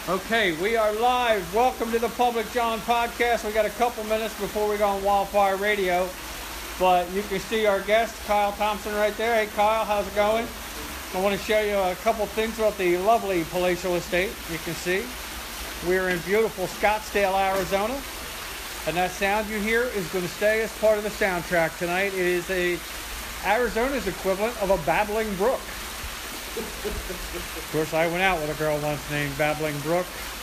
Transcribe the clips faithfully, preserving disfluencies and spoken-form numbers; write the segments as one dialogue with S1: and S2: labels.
S1: Okay, we are live. Welcome to the Public John Podcast. We got a couple minutes before we go on Wildfire Radio, but you can see our guest, Kyle Thompson, right there. Hey, Kyle, how's it going? I want to show you a couple things about the lovely palatial estate. You can see we're in beautiful Scottsdale, Arizona, and that sound you hear is going to stay as part of the soundtrack tonight. It is a Arizona's equivalent of a babbling brook. Of course, I went out with a girl once named Babbling Brook.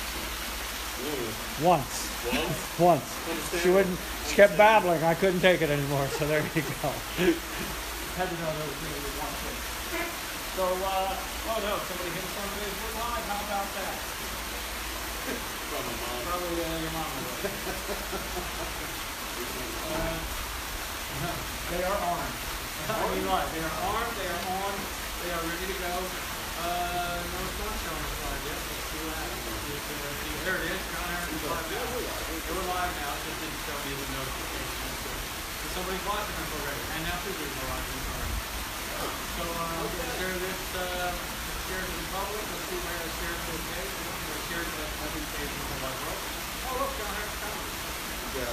S2: Ooh.
S1: Once.
S2: Once?
S1: Once. She wouldn't. She kept babbling. I couldn't take it anymore. So there you go. Had to know that was really one thing. So, uh, oh no, somebody hit front of this. We're live. How about that?
S2: From my mom.
S1: Probably uh, your mom would. uh, they are armed. I mean, live. They are armed. They are on. They are ready to go. Uh, no sunshine on the slide yet. Let's see what happens. Uh, there it is. John Harrison's live now. We're live now. It just didn't show me the notification. So, so somebody's watching us already. And now two people are watching us already. So, uh, we're going to share this, uh, share it to the public. Let's see where I share it to the page. We're going to share it to every page in the live world. Oh, look, John Harrison's coming.
S2: Yeah,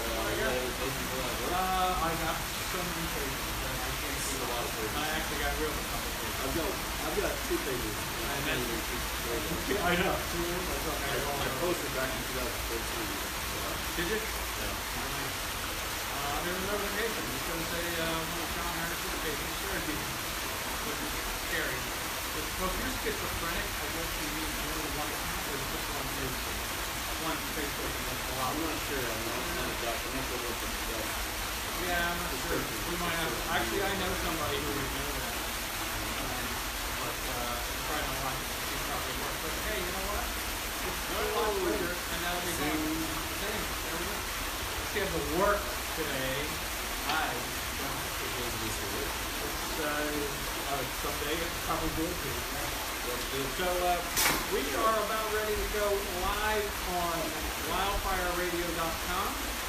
S2: uh,
S1: uh, I got so many pages. I can't see a lot of pages. I actually got real couple pages.
S2: I've got, I've got two pages.
S1: I know. I know. Two years. I thought I,
S2: I posted back in two thousand fourteen.
S1: Did you?
S2: Yeah.
S1: Uh, there's a notification. It's going to say uh, one of John Harrison's pages shared you, which is scary. Well, if you're schizophrenic, I guess you need more than one account, or just one page. One Facebook and that's a lot.
S2: I'm not sure. I'm not, I'm not a doctor. I'm not sure what this is.
S1: Yeah, I'm not sure. We might have. Actually, I know somebody who would know that. Um, but uh, probably not watching it. She's probably work. But hey, you know what? It's a lot later, and that'll be fun. Same. There we go. She has to work today. I don't. It's uh, uh, someday it probably will be. So uh, we are about ready to go live on wildfire radio dot com.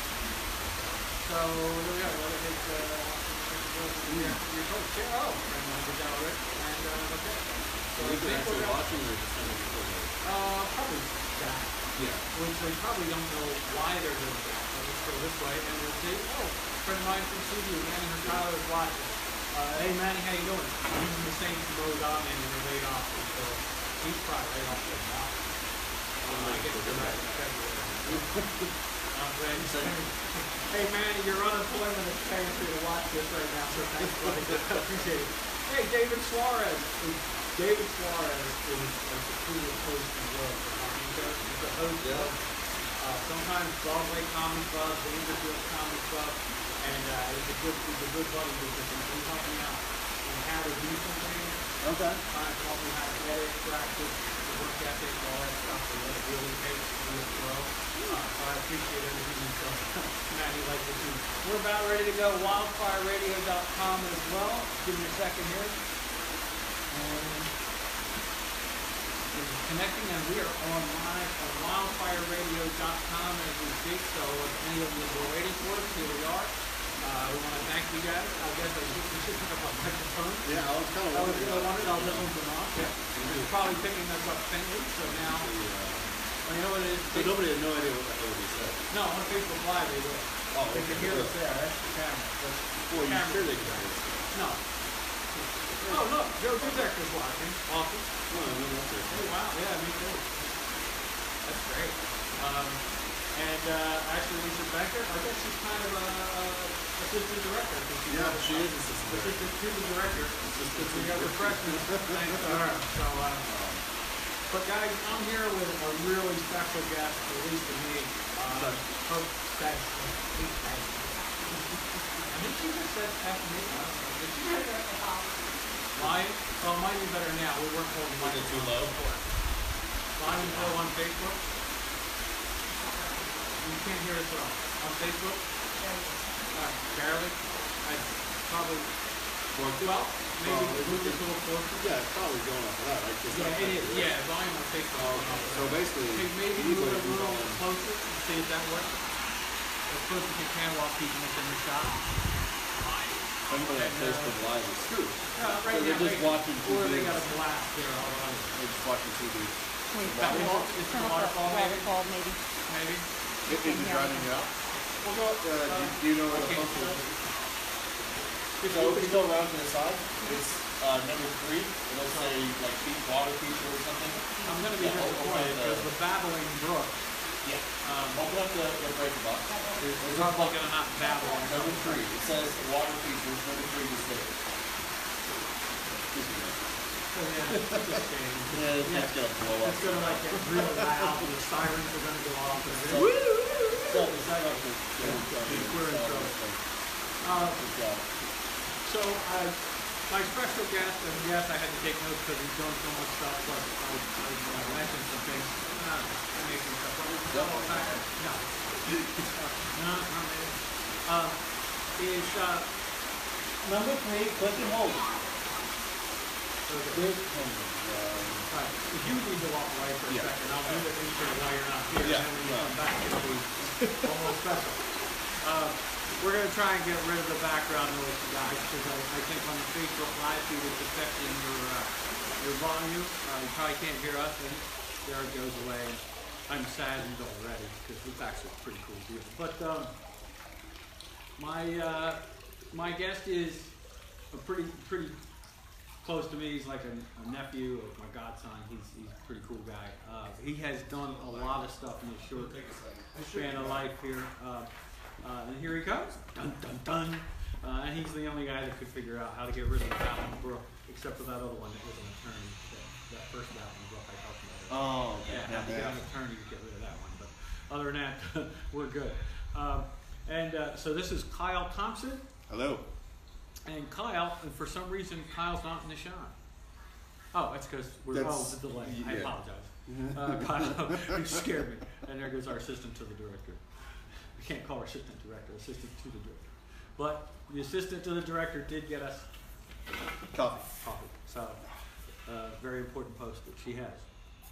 S1: So there we go. Let it hit uh, your, your coach. Oh, and uh, the already. And uh, okay. So
S2: we can actually watching or just kind of recording?
S1: Uh, probably that.
S2: Yeah.
S1: Which they probably don't know why they're doing that. So let's go this way and we'll see. Oh, a friend of mine from C B, Manny Hurtado is watching. Uh, hey Manny, how you doing? He's in the same mode I'm in and they're laid off. So he's probably laid off for now. Uh, I guess they're back in February. I'm ready. Hey Manny, your unemployment is paying for you to watch this right now, so thanks buddy. Appreciate it. Hey, David Suarez. David Suarez is a secluded host in the world for Martin Show. He's the host
S2: yeah.
S1: of uh, sometimes Broadway Comedy Club, the Inglewood Comedy Club, and uh, he's a good he's a good buddy because he's helping me out on how to do something.
S2: Okay.
S1: Trying to help me how to edit, practice, the work ethic, all that stuff, so that it really takes to do it well. Uh, so I appreciate everything you've done. Matt, you like to do. We're about ready to go. wildfire radio dot com as well. Give me a second here. And it's connecting, and we are on live on wildfire radio dot com as we speak. So if any of you were waiting for us, here we are. Uh, we want to thank you guys. I guess I should, we should pick up our microphone.
S2: Yeah, I was kind of
S1: I was
S2: wondering.
S1: I wondered. I'll just open them off. Yeah. It's probably picking us up faintly. So now, well, you know what it is?
S2: But nobody had no idea what the hell he said.
S1: No, on Facebook Live they will.
S2: Oh,
S1: they can hear us there. That's the camera. But
S2: well, you
S1: camera.
S2: sure they can hear us?
S1: No. Oh, look, Joe Dudek is watching. Awesome.
S2: Oh, I know that's it.
S1: Oh, wow. Yeah, me too. That's great. Um, and uh, actually, Lisa Becker, I guess she's kind of a uh, assistant director. She's
S2: yeah, she is assistant director.
S1: Assistant to the director. Assistant to the refreshment. Thanks to her. So, uh, but guys, I'm here with a really special guest, at least to me. Uh, Hope Sexton. I think she just said Stephanie. I don't know. Did she say that? Mine? Well, mine be better now. We weren't holding mine.
S2: Is it too low?
S1: Mine is low on Facebook. You can't hear us at all. On Facebook? Uh, barely. I probably. Well, maybe
S2: oh,
S1: move this a little closer.
S2: Yeah, it's probably going up that, right? It's
S1: yeah, it is. Right? Yeah, volume on Facebook.
S2: Oh, okay. So basically,
S1: hey, maybe move it a little closer and see if that works. As close as you can while keeping us in the shot.
S2: Somebody on Facebook Live is true.
S1: Uh, right
S2: so they're
S1: now,
S2: just
S1: they,
S2: watching T V.
S1: Or they got a blast there all right.
S2: They're just watching T V.
S3: We
S1: That
S3: turn
S1: was-
S3: off-
S1: it's
S3: turn
S1: the
S3: off that
S1: waterfall, maybe?
S3: waterfall, maybe.
S1: Maybe.
S4: Is it driving you out? Well, go, uh, do, do you know where the
S1: Okay.
S4: pump is?
S2: So if you go around to the side, it's uh, number three. It'll say like feet, water feature or something.
S1: I'm going to be
S2: Yeah, open
S1: disappointed
S2: the-
S1: because the babbling brook
S2: Yeah.
S1: um,
S2: Open up the, the breaker box.
S1: is is probably going to not babble. on
S2: Number
S1: something.
S2: three. It says water features. Number three is there.
S1: Oh, yeah, it's just kidding.
S2: Yeah, it's
S1: Yeah.
S2: gonna blow up.
S1: It's going to like get real loud and the sirens are going to go off. And
S2: So-
S1: everything.
S2: So, it's not like the-
S1: We're in trouble. Uh,
S2: Good job.
S1: So, uh, my special guest, and yes, I had to take notes because he's doing so much stuff, but I, I, I mentioned some things. No, I made some stuff. But it's all back. No. no, not me. Uh, is, uh,
S2: Number three, click and hold.
S1: so the-
S2: Click and hold.
S1: right, if you need to walk away for a
S2: Yeah.
S1: second, I'll do the intro while you're not here,
S2: Yeah,
S1: and then when you
S2: right.
S1: come back, it'll be almost special. Uh, we're going to try and get rid of the background noise, guys, because I, I think on the Facebook Live feed it's affecting your uh, your volume. Uh, you probably can't hear us, and there it goes away. I'm saddened already because it's actually a pretty cool deal. But um, my uh, my guest is a pretty pretty close to me. He's like a, a nephew of my godson. He's he's a pretty cool guy. Uh, he has done a lot of stuff in his short span of life here. Uh, uh, and here he comes. Dun dun dun. Uh, and he's the only guy that could figure out how to get rid of the Battling Brook, except for that other one that was an attorney. That, that first Battling Brook I talked about.
S2: Oh, okay.
S1: Yeah, have to get an attorney to get rid of that one. But other than that, we're good. Um, and uh, so this is Kyle Thompson.
S4: Hello.
S1: And Kyle, and for some reason, Kyle's not in the shot. Oh, that's because we're
S4: That's-
S1: oh, the delay. I
S4: yeah.
S1: apologize. Uh, Kyle, you scared me. And there goes our assistant to the director. We can't call her assistant director, assistant to the director. But the assistant to the director did get us
S4: Coffee.
S1: coffee. So, uh, very important post that she has.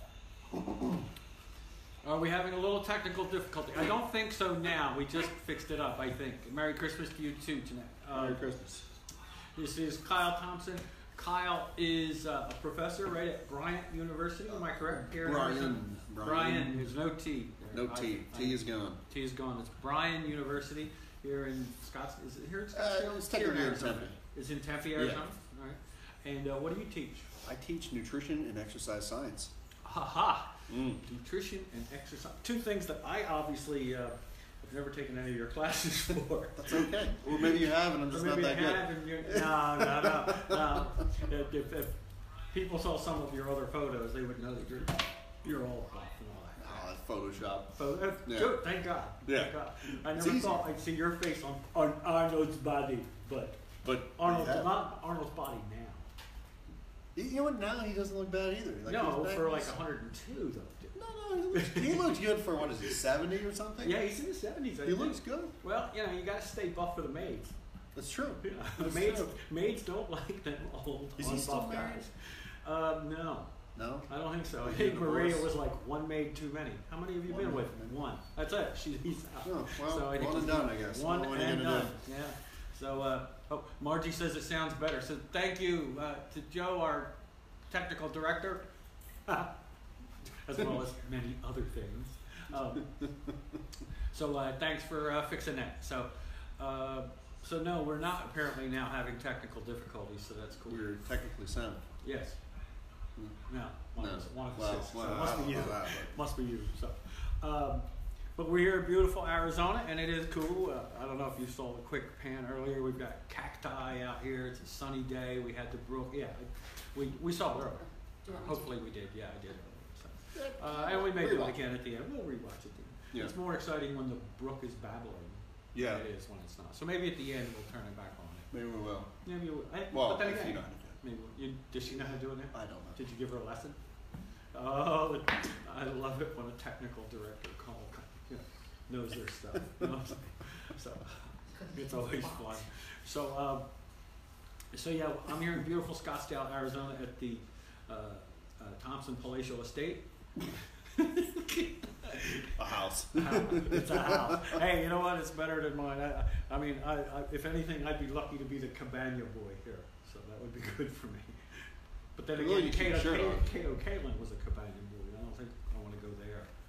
S1: Are we having a little technical difficulty? I don't think so now. We just fixed it up, I think. Merry Christmas to you too tonight. Uh,
S4: Merry Christmas.
S1: This is Kyle Thompson. Kyle is uh, a professor right at Bryant University. Am I correct? Here in Arizona?
S4: Brian.
S1: Brian. There's no T.
S4: No
S1: I-
S4: T.
S1: I-
S4: T is gone.
S1: T is gone. It's Bryan University here in Scottsdale. Is it here in
S4: Uh,
S1: Scottsdale?
S4: it's
S1: Here
S4: technically in
S1: Arizona.
S4: Tempe.
S1: It's in Tempe,
S4: Yeah.
S1: Arizona. All right. And uh, what do you teach?
S4: I teach nutrition and exercise science.
S1: Ha ha.
S4: Mm.
S1: Nutrition and exercise. Two things that I obviously uh, have never taken any of your classes for.
S4: That's okay. Or maybe you have, and I'm
S1: Or
S4: just
S1: maybe
S4: not
S1: you
S4: that
S1: have and you're, no, no, no, no. If, if, if people saw some of your other photos, they would know that you're you're all buff and all that.
S4: good. Oh, that's Photoshop.
S1: So, uh,
S4: Yeah.
S1: good, thank God.
S4: Yeah.
S1: Thank God. I
S4: It's
S1: never
S4: easy.
S1: thought I'd see your face on, on Arnold's body, but
S4: But
S1: Arnold's
S4: yeah.
S1: not Arnold's body now.
S4: You know what? Now he doesn't look bad either. Like,
S1: no,
S4: he's
S1: for
S4: back-
S1: like one hundred two though. dude.
S4: No, no, he looks, he looks good for what is he, seventy or something?
S1: Yeah, he's in his seventies. I
S4: He
S1: think.
S4: looks good.
S1: Well, you know, you got to stay buff for the maids.
S4: That's true.
S1: Yeah.
S4: That's
S1: maids,
S4: true.
S1: maids don't like them old,
S4: Is he
S1: buff
S4: still married?
S1: guys. Um, no.
S4: No?
S1: I don't think so. I
S4: Like
S1: think
S4: a
S1: Maria
S4: divorce?
S1: was like one maid too many. How many have you
S4: One
S1: been with?
S4: maid.
S1: One. That's it. She, he's out.
S4: Oh, well,
S1: so I think
S4: one and
S1: he's
S4: done, I guess.
S1: One
S4: What are you
S1: and
S4: gonna
S1: done. Yeah. So, uh, oh, Margie says it sounds better. So thank you uh, to Joe, our technical director, as well as many other things. Um, so uh, thanks for uh, fixing that. So. Uh, so no, we're not apparently now having technical difficulties, so that's cool.
S4: We're technically sound.
S1: Yes.
S4: Hmm.
S1: No. One
S4: No.
S1: of us, one of us
S4: Well,
S1: is. So
S4: well,
S1: it
S4: I
S1: must
S4: don't
S1: be you.
S4: know that, but-
S1: Must be you. So, um, but we're here in beautiful Arizona, and it is cool. Uh, I don't know if you saw the quick pan earlier. We've got cacti out here. It's a sunny day. We had the brook. Yeah, we we saw it earlier. Hopefully we did. Yeah, I did. So, uh, and we may do it again at the end. We'll rewatch it.
S4: Yeah.
S1: It's more exciting when the brook is babbling.
S4: Yeah.
S1: Than it is when it's not. So maybe at the end we'll turn it back on.
S4: Maybe we will.
S1: Maybe we'll, I,
S4: Well,
S1: but then
S4: if
S1: again,
S4: you know how to do
S1: maybe you, does she know how to do it now?
S4: I don't know.
S1: Did you give her a lesson? Oh, I love it when a technical director call, you know, knows their stuff. You know what I'm saying? So it's always fun. So, um, so yeah, I'm here in beautiful Scottsdale, Arizona, at the uh, uh, Thompson Palatial Estate.
S4: A house.
S1: It's a house. Hey, you know what? It's better than mine. I, I mean, I, I, if anything, I'd be lucky to be the cabana boy here, so that would be good for me. But then
S4: Well,
S1: again,
S4: you keep
S1: Cato,
S4: your shirt
S1: Cato,
S4: on.
S1: Cato Kalin was a cabana boy. I don't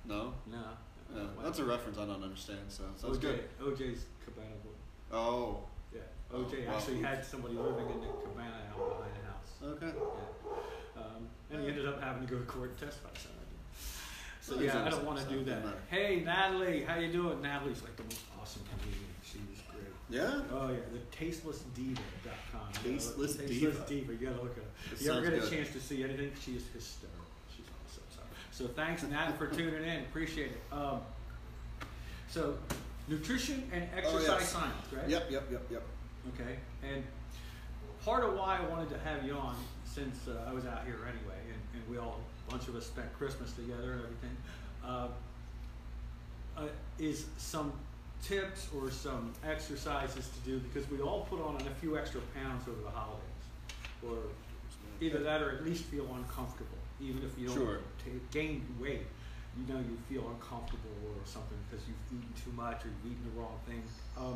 S4: No?
S1: No.
S4: No.
S1: Wow.
S4: That's a reference I don't understand, so so
S1: O
S4: that's
S1: J,
S4: good.
S1: O J's cabana boy.
S4: Oh.
S1: Yeah. O J
S4: Oh, well,
S1: actually
S4: oops.
S1: had somebody living in the cabana out behind the house.
S4: Okay.
S1: Yeah. Um, and he ended up having to go to court and testify. So, so
S4: Well,
S1: yeah, I
S4: he's
S1: don't want to
S4: innocent,
S1: do
S4: so it
S1: that.
S4: doesn't matter.
S1: Hey, Natalie, how you doing? Natalie's like the most awesome comedian. She was great.
S4: Yeah?
S1: Oh yeah, the tasteless diva dot com.
S4: Tasteless
S1: Tasteless
S4: Diva.
S1: Diva. You gotta look at her.
S4: That
S1: If you ever
S4: sounds
S1: get a
S4: good.
S1: chance to see anything, she is hysterical. She's awesome. So, so thanks, Nat, for tuning in. Appreciate it. Um, so, nutrition and exercise
S4: Oh, yes.
S1: science, right?
S4: Yep, yep, yep, yep.
S1: Okay, and part of why I wanted to have you on, since uh, I was out here anyway, and, and we all, a bunch of us spent Christmas together and everything, uh, uh, is some tips or some exercises to do, because we all put on a few extra pounds over the holidays, or either that or at least feel uncomfortable, even if you don't
S4: Sure.
S1: take, gain weight. You know you feel uncomfortable or something because you've eaten too much or you've eaten the wrong thing. Um,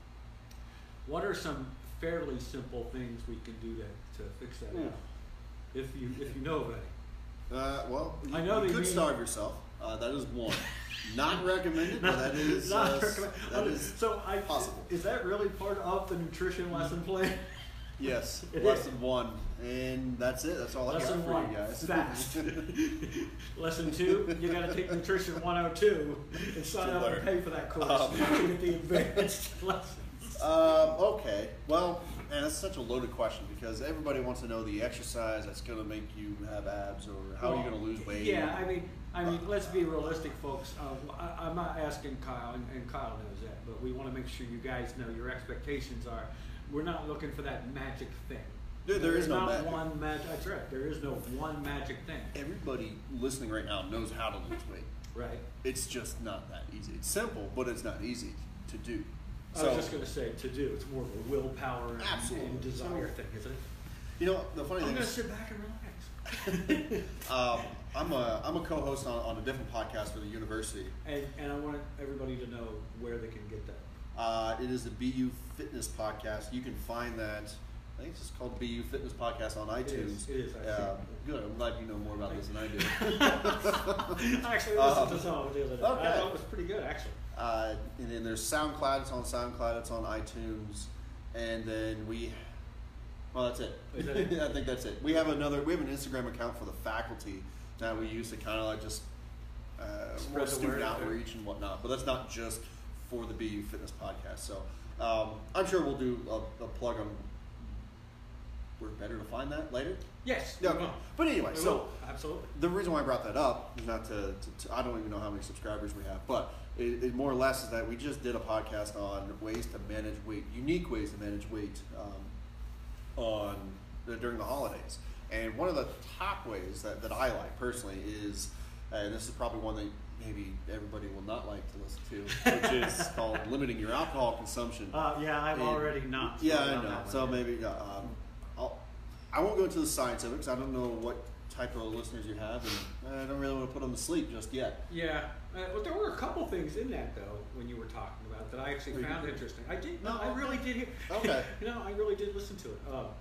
S1: what are some fairly simple things we can do to, to fix that
S4: Hmm.
S1: out? If you if you know of any.
S4: Uh, well, you,
S1: I know
S4: you
S1: they
S4: could
S1: mean-
S4: starve yourself. Uh, that is one. Not recommended, but that is,
S1: Not
S4: uh,
S1: recommend-
S4: that is
S1: so I,
S4: possible.
S1: Is that really part of the nutrition lesson plan?
S4: Yes,
S1: It
S4: lesson
S1: is.
S4: one, and that's it. That's all I
S1: Lesson
S4: got for
S1: one,
S4: you guys.
S1: fast. Lesson two, you got to take Nutrition one oh two and sign
S4: To
S1: up
S4: learn.
S1: and pay for that course
S4: Um,
S1: to get the advanced lessons.
S4: Um, okay, well, and that's such a loaded question because everybody wants to know the exercise that's going to make you have abs or how are you going to lose weight.
S1: Yeah, I mean, I mean, let's be realistic, folks. Uh, I, I'm not asking Kyle, and, and Kyle knows that, but we want to make sure you guys know your expectations are. We're not looking for that magic thing.
S4: There- there is no
S1: not
S4: magic.
S1: one magic. That's right. There is no one magic thing.
S4: Everybody listening right now knows how to lose weight.
S1: Right.
S4: It's just not that easy. It's simple, but it's not easy to do.
S1: I was just going to say to do. It's more of a willpower and,
S4: Absolutely.
S1: and desire
S4: So-
S1: thing, isn't it?
S4: You know, the funny
S1: I'm
S4: thing
S1: going to
S4: is,
S1: sit back and relax.
S4: um, I'm a I'm a co-host on, on a different podcast for the university.
S1: And, and I want everybody to know where they can get that.
S4: Uh, it is the B U Fitness Podcast. You can find that. I think it's just called B U Fitness Podcast on iTunes.
S1: is, it is, I
S4: Uh,
S1: see.
S4: good. I'm glad you know more about this than I do.
S1: I actually listened
S4: Um,
S1: to some of it the other day.
S4: okay.
S1: I thought it was pretty good, actually.
S4: Uh, and then there's SoundCloud. It's on SoundCloud. It's on iTunes. And then we. Well, that's it.
S1: Is that it?
S4: I think that's it. We have another. We have an Instagram account for the faculty that we use to kind of like just uh,
S1: Spread
S4: more
S1: the
S4: student
S1: word out there.
S4: outreach and whatnot. But that's not just for the B U Fitness Podcast. So um, I'm sure we'll do a, a plug on where better to find that later.
S1: Yes.
S4: Yeah.
S1: we
S4: Okay.
S1: will.
S4: But anyway,
S1: We
S4: so.
S1: will. Absolutely.
S4: The reason why I brought that up is not to, to, to I don't even know how many subscribers we have, but it, it more or less is that we just did a podcast on ways to manage weight, unique ways to manage weight um, on uh, during the holidays. And one of the top ways that, that I like personally is, and this is probably one that maybe everybody will not like to listen to, which is called limiting your alcohol consumption.
S1: Uh, yeah, I'm
S4: And-
S1: already not.
S4: Yeah,
S1: sold
S4: I
S1: on
S4: know.
S1: that one
S4: So
S1: yet.
S4: maybe uh, um, I'll, I won't go into the science of it because I don't know what type of listeners you have, and I don't really want to put them to sleep just yet.
S1: Yeah, uh, but there were a couple things in that though when you were talking about that I actually
S4: Were you-
S1: found interesting. I did. No,
S4: No,
S1: I really did hear.
S4: Okay.
S1: you know, I really did listen to it. Um,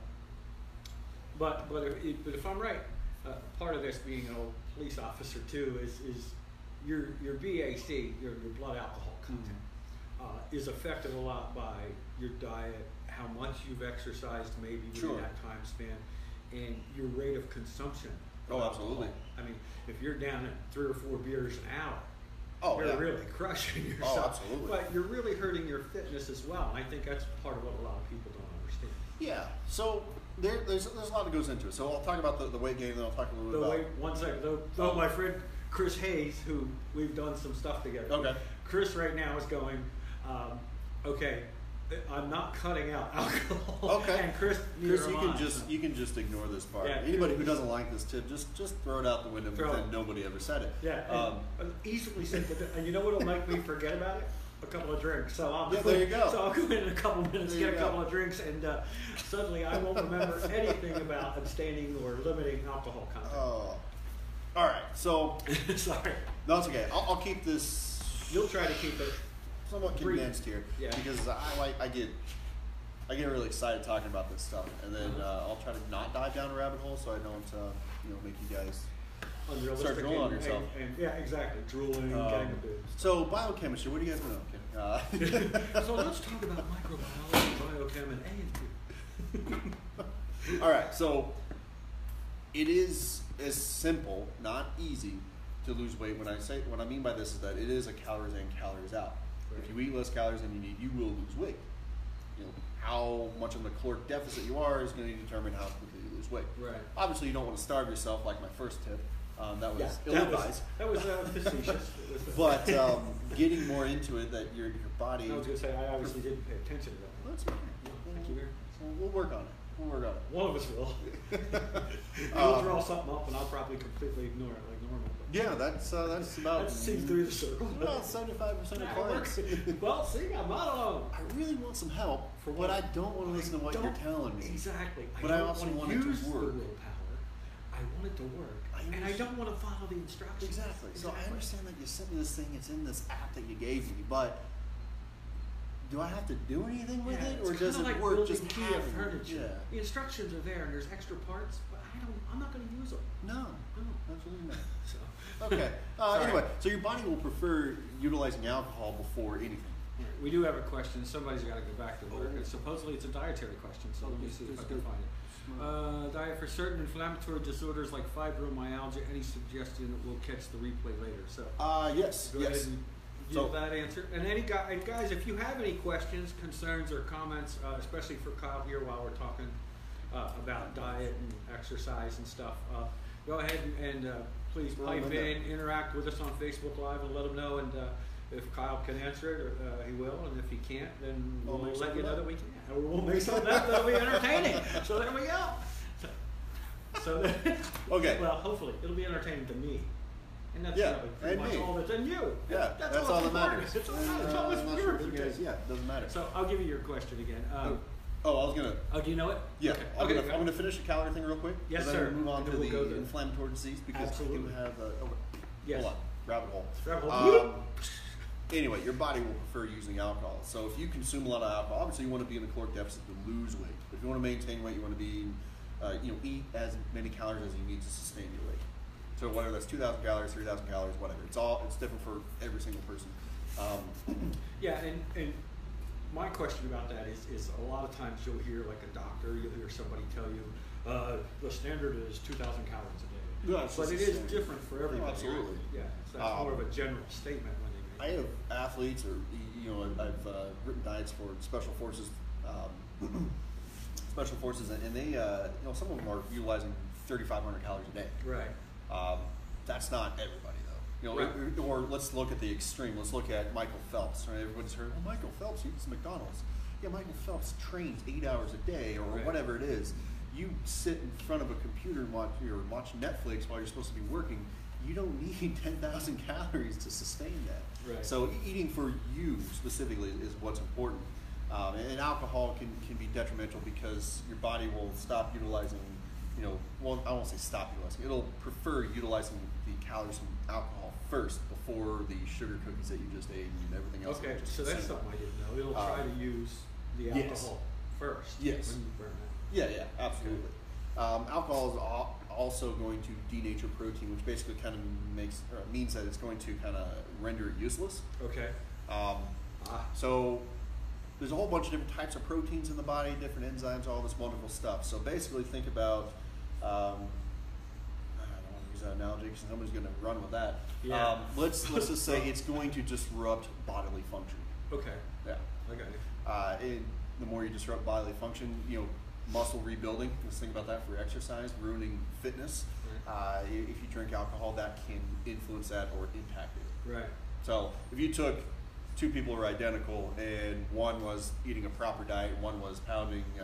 S1: but but if, but if I'm right, uh, part of this being an old police officer too is is your your B A C, your your blood alcohol content, uh, is affected a lot by your diet, how much you've exercised, maybe
S4: Sure.
S1: during that time span, and your rate of consumption. of
S4: Oh,
S1: alcohol.
S4: absolutely.
S1: I mean, if you're down at three or four beers an hour,
S4: Oh,
S1: you're
S4: yeah.
S1: really crushing yourself.
S4: Oh, absolutely.
S1: But you're really hurting your fitness as well. And I think that's part of what a lot of people don't understand.
S4: Yeah. So there, there's there's a lot that goes into it. So I'll talk about the, the weight gain, then I'll talk a little bit
S1: The
S4: about.
S1: way, one second, though, though my friend Chris Hayes, who we've done some stuff together.
S4: Okay.
S1: Chris right now is going, um, okay, I'm not cutting out alcohol.
S4: Okay.
S1: And Chris, neither
S4: Chris, you
S1: am
S4: can
S1: I,
S4: just
S1: so-
S4: you can just ignore this part.
S1: Yeah,
S4: Anybody who
S1: Chris-
S4: doesn't like this tip, just just throw it out the window.
S1: Throw
S4: Pretend
S1: it.
S4: nobody ever said it.
S1: Yeah,
S4: Um,
S1: and easily simple. And you know what will make me forget about it? A couple of drinks. So I'll
S4: Yeah,
S1: go,
S4: there you go.
S1: So I'll go in in a couple minutes,
S4: There
S1: get
S4: you
S1: a
S4: go.
S1: couple of drinks, and uh, suddenly I won't remember anything about abstaining or limiting alcohol content.
S4: oh. All right. So
S1: Sorry.
S4: no, it's okay. I'll, I'll keep this
S1: You'll try to keep it.
S4: somewhat
S1: Brief.
S4: condensed here,
S1: Yeah.
S4: because I like I get I get really excited talking about this stuff, and then
S1: Uh-huh.
S4: uh, I'll try to not dive down a rabbit hole so I don't uh, you know make you guys
S3: unrealistic.
S4: Start drooling
S3: and,
S4: on yourself.
S3: And, and, yeah, exactly. Drooling,
S4: Um,
S3: getting a boobs.
S4: So biochemistry, what do you guys know? Okay. Uh,
S3: So let's talk about microbiology, biochem, and A and Q.
S4: all right, so it is as simple, not easy, to lose weight. When I say, what I mean by this is that it is a calories in, calories out.
S3: Right.
S4: If you eat less calories than you need, you will lose weight. You know, how much of a caloric deficit you are is going to determine how quickly you lose weight.
S3: Right.
S4: Obviously, you don't want to starve yourself, like my first tip. Um, that was
S3: Yeah, that
S4: ill-advised.
S3: was, that was uh, facetious. It was-
S4: But um, getting more into it, that your your body.
S3: I was going to say, I obviously didn't pay attention to that.
S4: That's fine.
S3: No, thank you very much.
S4: So we'll work on it. We'll work on it.
S3: One of us will.
S4: Um,
S3: You'll draw something up, and I'll probably completely ignore it like normal. But
S4: Yeah, that's uh, that's about.
S3: that seems through the circle.
S4: About seventy-five percent of
S3: Yeah,
S4: clients.
S3: well, see, I'm not alone.
S4: I really want some help,
S3: For
S4: but
S3: what?
S4: I don't want to listen to what you're
S3: Don't-
S4: telling me.
S3: Exactly.
S4: But
S3: I
S4: I
S3: don't
S4: also
S3: want
S4: want
S3: to
S4: it to
S3: use
S4: work.
S3: the willpower. I want it to work.
S4: I
S3: and I
S4: understand.
S3: don't want to follow the instructions.
S4: Exactly. So I
S3: Exactly.
S4: understand that you sent me this thing. It's in this app that you gave me, but do I have to do anything with
S3: Yeah,
S4: it,
S3: it's
S4: or does it
S3: kinda like
S4: work
S3: building
S4: just
S3: IKEA
S4: having it?
S3: furniture.
S4: Yeah.
S3: The instructions are there, and there's extra parts, but I don't. I'm not going to use them.
S4: No,
S3: No.
S4: absolutely not.
S3: So.
S4: Okay. Uh,
S3: Sorry.
S4: anyway, so your body will prefer utilizing alcohol before anything.
S3: All right, we do have a question. Somebody's got to go back to work.
S4: Oh.
S3: And supposedly it's a dietary question, so let me
S4: This-
S3: see if
S4: this
S3: I can
S4: good.
S3: find it. Uh, diet for certain inflammatory disorders like fibromyalgia. Any suggestion that we'll catch the replay later? So
S4: Uh, yes,
S3: go
S4: yes.
S3: ahead and give
S4: So-
S3: that answer. And any guy, and guys, if you have any questions, concerns, or comments, uh, especially for Kyle here while we're talking uh, about diet and exercise and stuff, uh, go ahead and, and uh, please
S4: Throw
S3: pipe
S4: them in
S3: in, interact with us on Facebook Live, and let them know. And uh, if Kyle can answer it, uh, he will. And if he can't, then
S4: We'll
S3: we'll
S4: make
S3: let
S4: something
S3: you know
S4: up.
S3: that we can. Or we'll make something up that'll be entertaining. So there we go. So, so
S4: Okay.
S3: well, hopefully it'll be entertaining to me. And that's
S4: Yeah,
S3: really pretty
S4: and
S3: much
S4: me.
S3: all that's in you.
S4: Yeah,
S3: that's,
S4: that's,
S3: all,
S4: all
S3: that's
S4: that matters.
S3: It's all,
S4: And,
S3: it's all
S4: uh,
S3: that's
S4: I'm not
S3: your
S4: sure if you guys,
S3: entertainment.
S4: yeah, it doesn't matter.
S3: So I'll give you your question again. Um,
S4: oh, I was gonna.
S3: oh, do you know it?
S4: Yeah,
S3: Okay.
S4: I'm,
S3: okay.
S4: gonna, I'm gonna finish the calorie thing real quick.
S3: Yes,
S4: and then
S3: sir.
S4: we'll move on
S3: And
S4: to
S3: then
S4: the
S3: we'll go to-
S4: inflammatory disease because
S3: Absolutely.
S4: I do have a. Oh,
S3: Yes.
S4: Hold on, rabbit hole.
S3: Rabbit hole.
S4: Um, anyway, your body will prefer using alcohol. So if you consume a lot of alcohol, obviously you want to be in a caloric deficit to lose weight. But if you want to maintain weight, you want to be, uh, you know, eat as many calories as you need to sustain your weight. So whether that's two thousand calories, three thousand calories, whatever, it's all it's different for every single person. Um,
S3: Yeah, and, and my question about that is, is a lot of times you'll hear like a doctor, you'll hear somebody tell you, uh, the standard is two thousand calories a day.
S4: Yeah, it's
S3: but
S4: just
S3: it
S4: the
S3: is
S4: same.
S3: different for everybody.
S4: absolutely.
S3: Yeah, so that's
S4: Um,
S3: more of a general statement when they
S4: I
S3: make it.
S4: have athletes, or you know, I've uh, written diets for special forces, um, special forces, and and they, uh, you know, some of them are utilizing thirty-five hundred calories a day.
S3: Right.
S4: Um, that's not everybody, though. You know,
S3: Right.
S4: or, or let's look at the extreme. Let's look at Michael Phelps. Right? Everybody's heard, oh, Michael Phelps eats McDonald's. Yeah, Michael Phelps trains eight hours a day, or
S3: Right.
S4: whatever it is. You sit in front of a computer and watch, or watch Netflix while you're supposed to be working. You don't need ten thousand calories to sustain that.
S3: Right.
S4: So e- eating for you specifically is what's important. Um, and, and alcohol can, can be detrimental because your body will stop utilizing, you know, well, I won't say stop utilizing. It'll prefer utilizing the calories from alcohol first before the sugar cookies that you just ate and everything else. that
S3: Okay,
S4: you just
S3: so that's
S4: consumed.
S3: something I didn't know. It'll try
S4: Um,
S3: to use the
S4: yes.
S3: alcohol first
S4: Yes.
S3: when you burn out.
S4: Yeah, yeah, absolutely. Um, alcohol is al- also going to denature protein, which basically kind of makes or means that it's going to kind of render it useless.
S3: Okay.
S4: Um,
S3: Ah.
S4: so there's a whole bunch of different types of proteins in the body, different enzymes, all this wonderful stuff. So basically, think about. Um, I don't want to use that analogy because somebody's going to run with that.
S3: Yeah.
S4: Um, let's let's just say it's going to disrupt bodily function.
S3: Okay.
S4: Yeah.
S3: I got it.
S4: Uh, and the more you disrupt bodily function, you know, muscle rebuilding. Let's think about that for exercise, ruining fitness.
S3: Right.
S4: Uh, i- if you drink alcohol, that can influence that or impact it.
S3: Right.
S4: So if you took two people who are identical and one was eating a proper diet, one was pounding uh,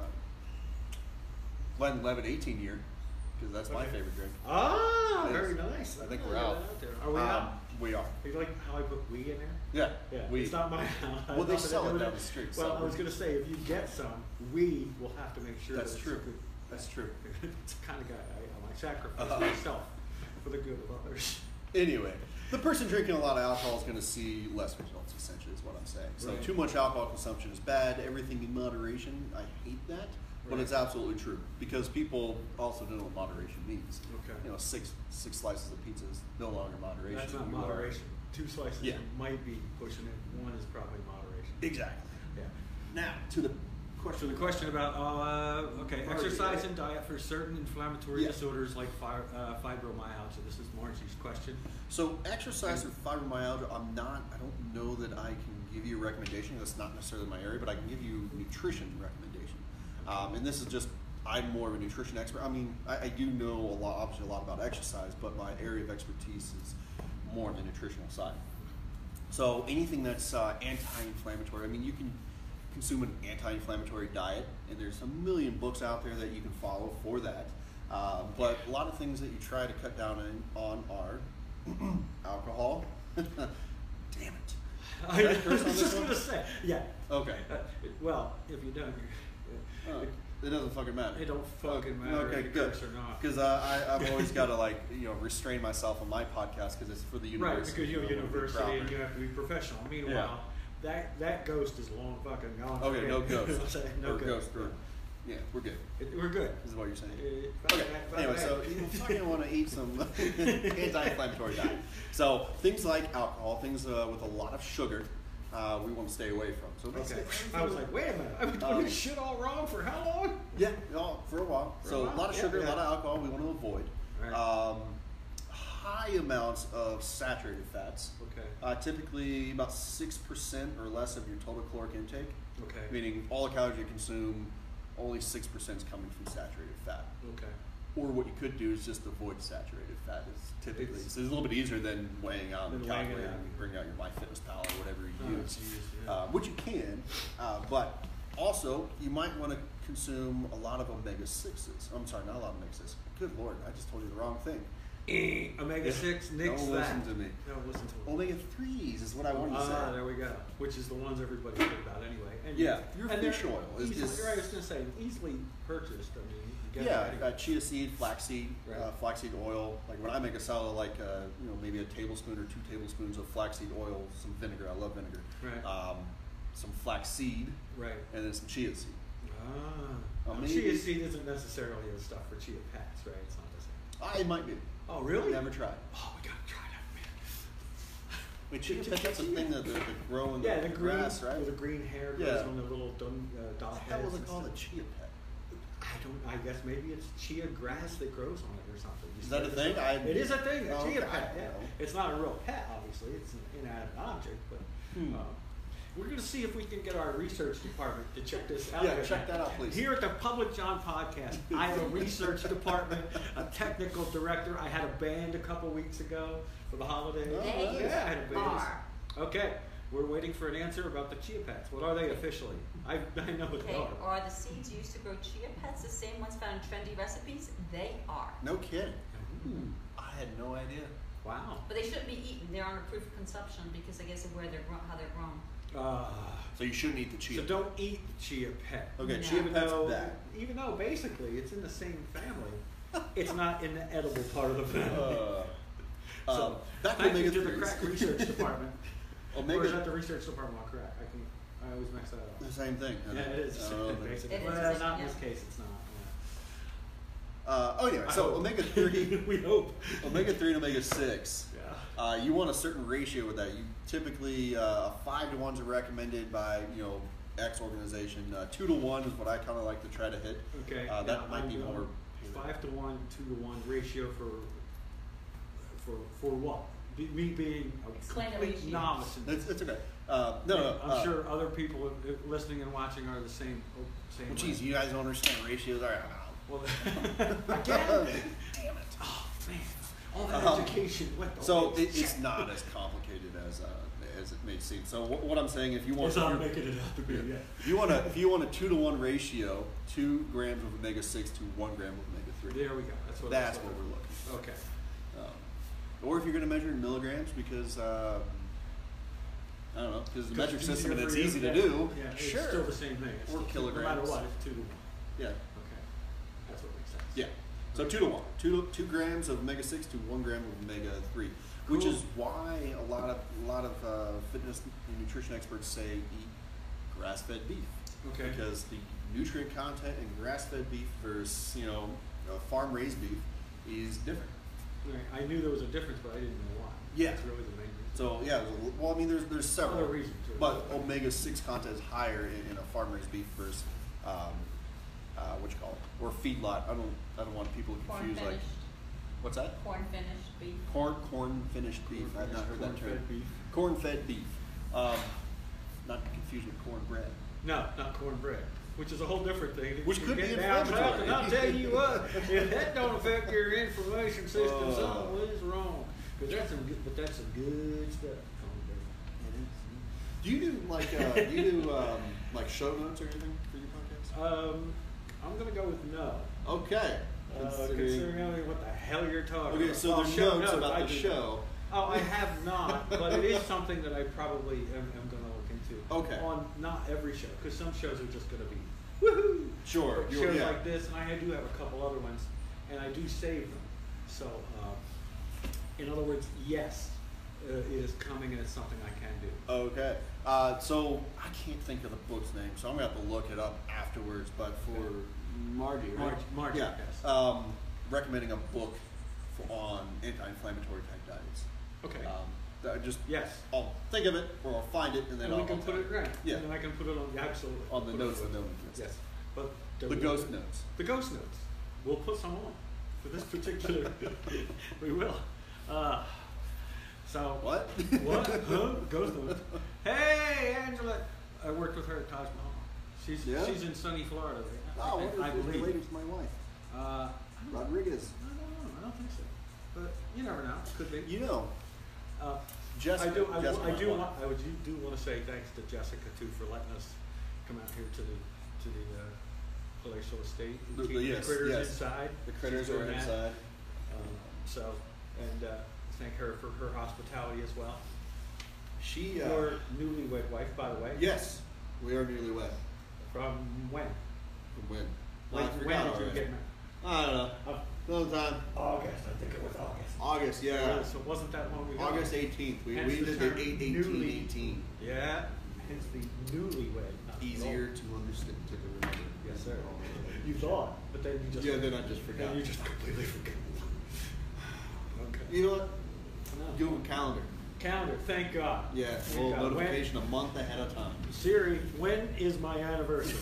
S4: Glenlivet eighteen year, because that's my
S3: Okay.
S4: favorite drink.
S3: Ah,
S4: It is.
S3: very nice.
S4: I think
S3: Ah,
S4: we're
S3: get
S4: out.
S3: that there. Are we
S4: Um,
S3: out?
S4: We are.
S3: You like how I put we in there?
S4: Yeah.
S3: Yeah,
S4: We.
S3: it's not my.
S4: Well, they sell it down the street,
S3: Well,
S4: so
S3: I was
S4: we-
S3: gonna say if you get some, we will have to make sure.
S4: That's
S3: that it's
S4: true.
S3: a good-
S4: That's true.
S3: It's the kind of guy I am. I sacrifice
S4: Uh-huh.
S3: myself for the good of others.
S4: Anyway, the person drinking a lot of alcohol is going to see less results, essentially, is what I'm saying. So,
S3: Right.
S4: too much alcohol consumption is bad. Everything in moderation, I hate that. but
S3: Right.
S4: it's absolutely true because people also don't know what moderation means.
S3: Okay.
S4: You know, six six slices of pizza is no longer moderation.
S3: That's not
S4: You are-
S3: moderation. Two slices
S4: Yeah.
S3: might be pushing it. One is probably moderation.
S4: Exactly.
S3: Yeah.
S4: Now to the
S3: So
S4: question.
S3: the question about uh, okay,
S4: Margie,
S3: exercise
S4: right?
S3: and diet for certain inflammatory
S4: Yeah.
S3: disorders like fi- uh, fibromyalgia. This is Margie's question.
S4: So exercise for fibromyalgia, I'm not. I don't know that I can give you a recommendation. That's not necessarily my area, but I can give you nutrition recommendation. Um, and this is just. I'm more of a nutrition expert. I mean, I, I do know a lot, obviously a lot about exercise, but my area of expertise is more on the nutritional side. So anything that's uh, anti-inflammatory. I mean, you can consume an anti-inflammatory diet, and there's a million books out there that you can follow for that. Uh, but a lot of things that you try to cut down in, on are alcohol. Damn it.
S3: I
S4: Did I curse on
S3: was
S4: this
S3: just
S4: one?
S3: gonna say, yeah.
S4: Okay.
S3: Uh, well, if you don't, you're,
S4: Oh, it doesn't fucking matter.
S3: it don't fucking matter
S4: Okay,
S3: if you
S4: good.
S3: curse or not.
S4: Because uh, I, I've always got to like you know restrain myself on my podcast because it's for the
S3: Right,
S4: university.
S3: because you're a
S4: you know, I wanna be
S3: university and
S4: proper.
S3: you have to be professional. Meanwhile, that that ghost is long fucking gone.
S4: Okay, no ghost.
S3: I'll say no
S4: or
S3: ghost.
S4: ghost. Or, yeah, we're good.
S3: It- we're good.
S4: This is what you're saying.
S3: Uh,
S4: Okay.
S3: back- back-
S4: Anyway,
S3: back.
S4: so you fucking want to eat some anti-inflammatory diet. So things like alcohol, things uh, with a lot of sugar, uh, we want to stay away from. So
S3: Okay.
S4: basically,
S3: I was like, wait a minute. I've been doing
S4: Um,
S3: this shit all wrong for how long?
S4: yeah, no, for a while.
S3: For a
S4: so a
S3: while,
S4: lot of
S3: yeah,
S4: sugar,
S3: yeah.
S4: a lot of alcohol, we want to avoid.
S3: Right.
S4: Um, high amounts of saturated fats.
S3: Okay.
S4: Uh, typically about six percent or less of your total caloric intake,
S3: Okay.
S4: meaning all the calories you consume, only six percent is coming from saturated fat.
S3: Okay.
S4: Or what you could do is just avoid saturated fat. It's typically
S3: It's-
S4: so it's a little bit easier than weighing out and
S3: Than weighing it
S4: calculating.
S3: out.
S4: You bring out your MyFitnessPal or whatever you
S3: Oh,
S4: use,
S3: geez, yeah.
S4: uh, which you can. Uh, but also, you might want to consume a lot of omega sixes. I'm sorry, not a lot of omega sixes. Good lord, I just told you the wrong thing.
S3: Omega six, nix
S4: Don't
S3: that.
S4: listen to me.
S3: No, listen to me.
S4: Omega threes is what I wanted to
S3: Ah,
S4: say.
S3: there we go. Which is the ones everybody heard about anyway. And
S4: Yeah, your
S3: and
S4: fish
S3: they're
S4: oil is
S3: easily,
S4: just-
S3: right, I was going to say, easily purchased. I mean, you can get
S4: Yeah,
S3: it
S4: uh, chia seed, flaxseed,
S3: Right.
S4: uh, flaxseed oil. Like when I make a salad, like uh, you know maybe a tablespoon or two tablespoons of flaxseed oil, some vinegar. I love vinegar.
S3: Right.
S4: Um, some flaxseed,
S3: Right.
S4: and then some chia seed.
S3: Ah.
S4: Uh,
S3: Now,
S4: maybe-
S3: chia seed isn't necessarily the stuff for chia pets, right? It's not the same.
S4: Ah, it might be.
S3: Oh, really?
S4: Never tried.
S3: Oh, we gotta try that, man.
S4: Wait, chia pet, that's a thing that the, the grow in the
S3: Yeah, the green,
S4: grass, right?
S3: with the green hair goes
S4: Yeah.
S3: on the little dun, uh,
S4: What
S3: dot
S4: the hell
S3: heads
S4: was it
S3: and
S4: called? A
S3: stuff.
S4: chia pet?
S3: I don't. I guess maybe it's chia grass that grows on it or something. You
S4: Is that
S3: see
S4: a
S3: it?
S4: thing? I-
S3: It is a thing. A
S4: Oh,
S3: chia
S4: okay, I
S3: pet.
S4: don't
S3: Yeah.
S4: know.
S3: It's not a real pet, obviously. It's an inanimate object, but.
S4: Hmm.
S3: Uh, we're going to see if we can get our research department to check this out.
S4: Yeah, check that out, please.
S3: Here at the Public John Podcast, I have a research department, a technical director. I had a band a couple weeks ago for the holidays.
S4: Oh,
S5: They
S4: nice.
S3: Yeah, I had a band.
S5: are.
S3: Okay, we're waiting for an answer about the chia pets. What are they officially? I, I know what they
S5: Okay,
S3: are.
S5: are the seeds used to grow chia pets the same ones found in trendy recipes? They are.
S4: No kidding.
S3: Ooh,
S4: I had no idea.
S3: wow.
S5: But they shouldn't be eaten. They aren't approved for consumption because I guess of where they're grown, how they're grown.
S3: Uh,
S4: So you shouldn't eat the chia.
S3: so don't eat the chia pet.
S4: Okay,
S5: No.
S4: chia
S3: Even
S4: pet's
S3: though,
S4: bad.
S3: even though basically it's in the same family, it's not in the edible part of the family.
S4: Uh,
S3: so,
S4: um, back to
S3: thank you
S4: omega
S3: to the
S4: threes.
S3: crack research department.
S4: Omega-
S3: Or is that the research department on crack? I can, I always mix that up.
S4: The same thing.
S3: Yeah, it is. the same
S4: Oh,
S3: thing,
S4: but-
S3: basically.
S5: It is
S3: well,
S5: the same,
S3: not in
S5: yeah.
S3: this case, it's not.
S4: Uh, oh, anyway,
S3: I
S4: so
S3: hope.
S4: omega three,
S3: we hope.
S4: omega three and omega six.
S3: Yeah.
S4: Uh, you want a certain ratio with that. You typically uh, five to ones are recommended by you know X organization. Uh, two to one is what I kind of like to try to hit.
S3: Okay.
S4: Uh, that
S3: yeah,
S4: might
S3: I'm
S4: be
S3: going
S4: more.
S3: Five to one, two to one ratio for for for what? Be, me being a
S5: Explain the
S3: complete
S5: ratio.
S3: novice in
S4: It's,
S3: this.
S4: it's okay. Uh, no, no.
S3: I'm
S4: uh,
S3: sure other people uh, listening and watching are the same. oh, same
S4: Well,
S3: way.
S4: geez, you guys don't understand ratios. All right.
S3: Well,
S4: Damn
S3: again.
S4: it.
S3: Oh man, all that
S4: Um,
S3: education went the
S4: So
S3: waste.
S4: it, it's not as complicated as uh, as it may seem. So what, what I'm saying, if you want,
S3: It's
S4: if
S3: not
S4: you're-
S3: making it out to be. Yeah.
S4: if you want a if you want a two to one ratio, two grams of omega six to one gram of omega three.
S3: There we go. That's what.
S4: That's
S3: that's
S4: what we're looking for.
S3: Okay.
S4: Um, or if you're going to measure in milligrams, because um, I don't know, because the metric
S3: It's
S4: system and
S3: easier
S4: it's
S3: for you.
S4: easy to
S3: Yeah.
S4: do.
S3: Yeah, it's
S4: sure.
S3: still the same thing. It's
S4: Or
S3: still,
S4: kilograms.
S3: No matter what, it's two to one.
S4: Yeah.
S3: Okay. That's what makes sense.
S4: Yeah. So two to one, two two grams of omega six to one gram of omega three, which
S3: Cool.
S4: is why a lot of a lot of uh, fitness and nutrition experts say eat grass-fed beef.
S3: Okay.
S4: Because the nutrient content in grass-fed beef versus, you know, uh, farm-raised beef is different.
S3: Right. I knew there was a difference, but I didn't know why.
S4: Yeah.
S3: That's really the main reason.
S4: So yeah, well, I mean, there's there's several
S3: Other reasons, or-
S4: but omega six content is higher in, in a farm-raised beef versus um, uh, what you call it, or feedlot. I don't I don't want people
S5: Corn
S4: confused. Like,
S5: finished,
S4: what's that?
S5: corn finished beef.
S4: Corn corn finished beef. I've not heard that term.
S3: Corn-fed beef.
S4: Corn-fed beef. Um, not to confuse with cornbread.
S3: No, not cornbread, which is a whole different thing.
S4: Which
S3: You
S4: could
S3: get
S4: be
S3: down south,
S4: inflammatory.
S3: and I'll tell you what, if that don't affect your information system,
S4: Oh.
S3: something is wrong. Because that's some good, but that's some good stuff. Cornbread.
S4: Do you do like uh, do you do um, like show notes or anything for your podcast?
S3: Um, I'm gonna go with no.
S4: Okay.
S3: Uh, considering how- what the hell you're talking
S4: Okay,
S3: about.
S4: so
S3: Well,
S4: there's
S3: show
S4: notes about
S3: I
S4: the
S3: do.
S4: show.
S3: Oh, I have not, but it is something that I probably am, am going to look into.
S4: Okay.
S3: On not every show, because some shows are just going to be woohoo.
S4: Sure.
S3: But
S4: you're-
S3: shows
S4: yeah.
S3: like this, and I do have a couple other ones, and I do save them. So, um, in other words, yes, uh, it is coming, and it's something I can do.
S4: Okay. Uh, so I can't think of the book's name, so I'm gonna have to look it up afterwards. But for Margie, right?
S3: Margie, Margie,
S4: yeah.
S3: yes.
S4: Um, recommending a book for, on anti-inflammatory type diets.
S3: Okay.
S4: Um, that just
S3: Yes.
S4: I'll think of it, or I'll find it, and then
S3: And
S4: I'll,
S3: we can
S4: I'll
S3: put
S4: tell
S3: it
S4: you.
S3: right.
S4: Yeah.
S3: And then I can put it on absolutely
S4: On the
S3: put it
S4: notes
S3: on-
S4: and notes list.
S3: Yes. But there
S4: The
S3: will
S4: ghost
S3: be-
S4: notes.
S3: The ghost notes. We'll put some on for this particular. We will. Uh, so
S4: What?
S3: What? Huh? Ghost notes. Hey, Angela. I worked with her at Taj Mahal. She's
S4: Yeah?
S3: she's in sunny Florida. Right?
S4: Oh,
S3: I,
S4: I
S3: think-
S4: wonder
S3: I
S4: if it's
S3: believe.
S4: related to my wife,
S3: Uh, I don't,
S4: Rodriguez.
S3: I don't know. I don't think so. But you never know. Could be.
S4: You know,
S3: Uh,
S4: Jessica.
S3: I do. I,
S4: Jessica,
S3: I
S4: my
S3: do
S4: wife.
S3: want. I would do, do want to say thanks to Jessica too for letting us come out here to the to the uh, palatial estate and
S4: The-
S3: keep
S4: the-
S3: the
S4: yes,
S3: critters
S4: yes.
S3: inside.
S4: The critters
S3: She's
S4: are
S3: doing that.
S4: inside.
S3: Um, so, and uh, thank her for her hospitality as well.
S4: She. Uh,
S3: Your newlywed wife, by the way.
S4: Yes, we are newlywed.
S3: From when?
S4: From when?
S3: When,
S4: I
S3: when
S4: forgot
S3: did you
S4: already.
S3: get married?
S4: I don't know.
S3: Uh,
S4: Sometime.
S3: August. I think it was August.
S4: August, yeah.
S3: So it wasn't that long ago.
S4: August eighteenth. We,
S3: Hence
S4: we
S3: the
S4: did
S3: term
S4: the eight eighteen
S3: newly-
S4: eighteen.
S3: Yeah. Hence the newlywed. not the
S4: Easier
S3: old.
S4: to understand, to remember.
S3: Yes, sir. You thought, but then you just.
S4: Yeah, then I just forgot.
S3: Then you just completely forgot. Okay.
S4: You know what?
S3: No.
S4: Google Calendar.
S3: Calendar. Thank God.
S4: Yeah,
S3: Thank
S4: full
S3: God.
S4: notification a month ahead of time.
S3: When, Siri, when is my anniversary?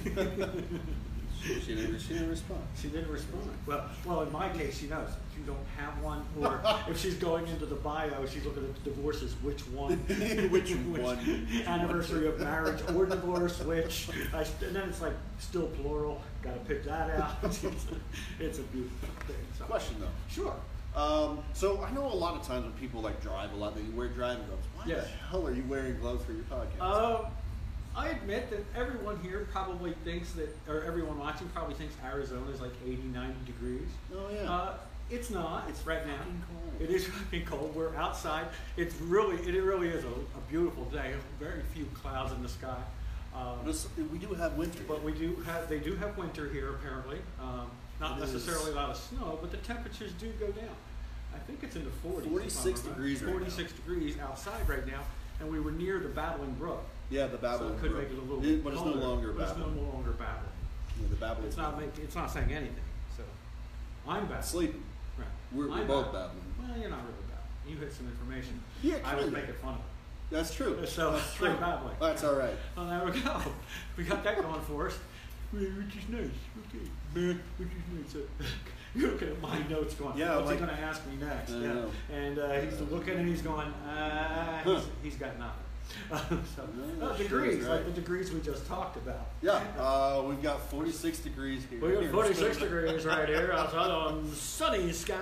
S4: She didn't, she didn't respond.
S3: She didn't respond. Well, well, in my case, she knows. If you don't have one, or if she's going into the bio, she's looking at the divorces. Which one?
S4: Which one?
S3: Anniversary of marriage or divorce? Which? I, and then it's like still plural. Got to pick that out. it's, a, it's a beautiful thing. So.
S4: Question though.
S3: Sure.
S4: Um, so I know a lot of times when people like drive a lot, they wear driving gloves. Why
S3: Yes.
S4: the hell are you wearing gloves for your podcast?
S3: Um, I admit that everyone here probably thinks that, or everyone watching probably thinks Arizona is like eighty, ninety degrees.
S4: oh yeah.
S3: Uh, it's not. It's right now.
S4: Fucking cold.
S3: It is fucking cold. We're outside. It's really, it really is a, a beautiful day. Very few clouds in the sky. Um,
S4: This- we do have winter.
S3: but we do have, they do have winter here apparently. Um, not
S4: It is-
S3: necessarily a lot of snow, but the temperatures do go down. I think it's in the forties. if I'm
S4: forty-six
S3: right.
S4: degrees right now.
S3: forty-six degrees outside right now, and we were near the Babbling Brook.
S4: yeah, the
S3: So
S4: Babylon.
S3: it could
S4: Brook.
S3: make it a little
S4: It-
S3: bit
S4: but it's
S3: colder,
S4: no longer
S3: but it's
S4: Babylon.
S3: no longer babbling.
S4: Yeah, the Babylon.
S3: It's not making. It's not saying anything. So I'm babbling.
S4: sleeping.
S3: Right.
S4: We're, we're
S3: I'm
S4: both
S3: babbling.
S4: babbling.
S3: Well, you're not really babbling. You hit some information.
S4: Yeah,
S3: I was
S4: kinda.
S3: making fun of it.
S4: That's true.
S3: So
S4: That's true.
S3: I'm babbling.
S4: That's all right.
S3: Well, there we go. We got that going for us. Which is nice. Okay. Which is nice. So, you're looking at my notes going,
S4: Yeah,
S3: what's
S4: like-
S3: he going to ask me next?
S4: I
S3: yeah.
S4: know.
S3: And uh, he's looking and he's going, uh,
S4: Huh.
S3: he's, he's got nothing. so,
S4: No,
S3: uh,
S4: sure is
S3: degrees,
S4: right.
S3: like the degrees we just talked about.
S4: Yeah, uh, we've got forty-six degrees here.
S3: We got forty-six degrees right here outside on sunny skies,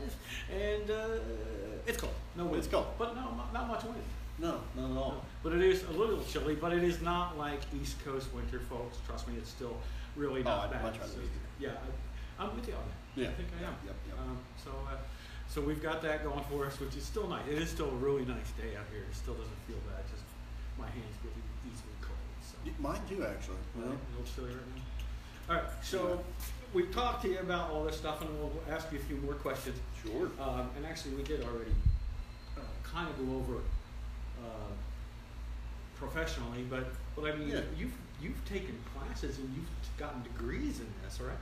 S3: and uh, it's cold. No wind.
S4: It's cold.
S3: but no, not, not much wind.
S4: No, not at all.
S3: No. But it is a little chilly. But it is not like East Coast winter, folks. Trust me, it's still really
S4: Oh,
S3: not
S4: I'd
S3: bad.
S4: much rather
S3: So,
S4: be.
S3: yeah, I, I'm with you on that.
S4: Yeah.
S3: I think I am.
S4: Yep, yep.
S3: Um, so, uh, so we've got that going for us, which is still nice. It is still a really nice day out here. It still doesn't feel bad. Just my hands get e- easily cold. So.
S4: Y- Mine too, actually. you know?
S3: Right, a little chilly right now. All right, so we talked to you about all this stuff, and we'll ask you a few more questions.
S4: Sure.
S3: Um, and actually, we did already uh, kind of go over uh, professionally, but but I mean,
S4: Yeah.
S3: you've you've taken classes and you've gotten degrees in this, right?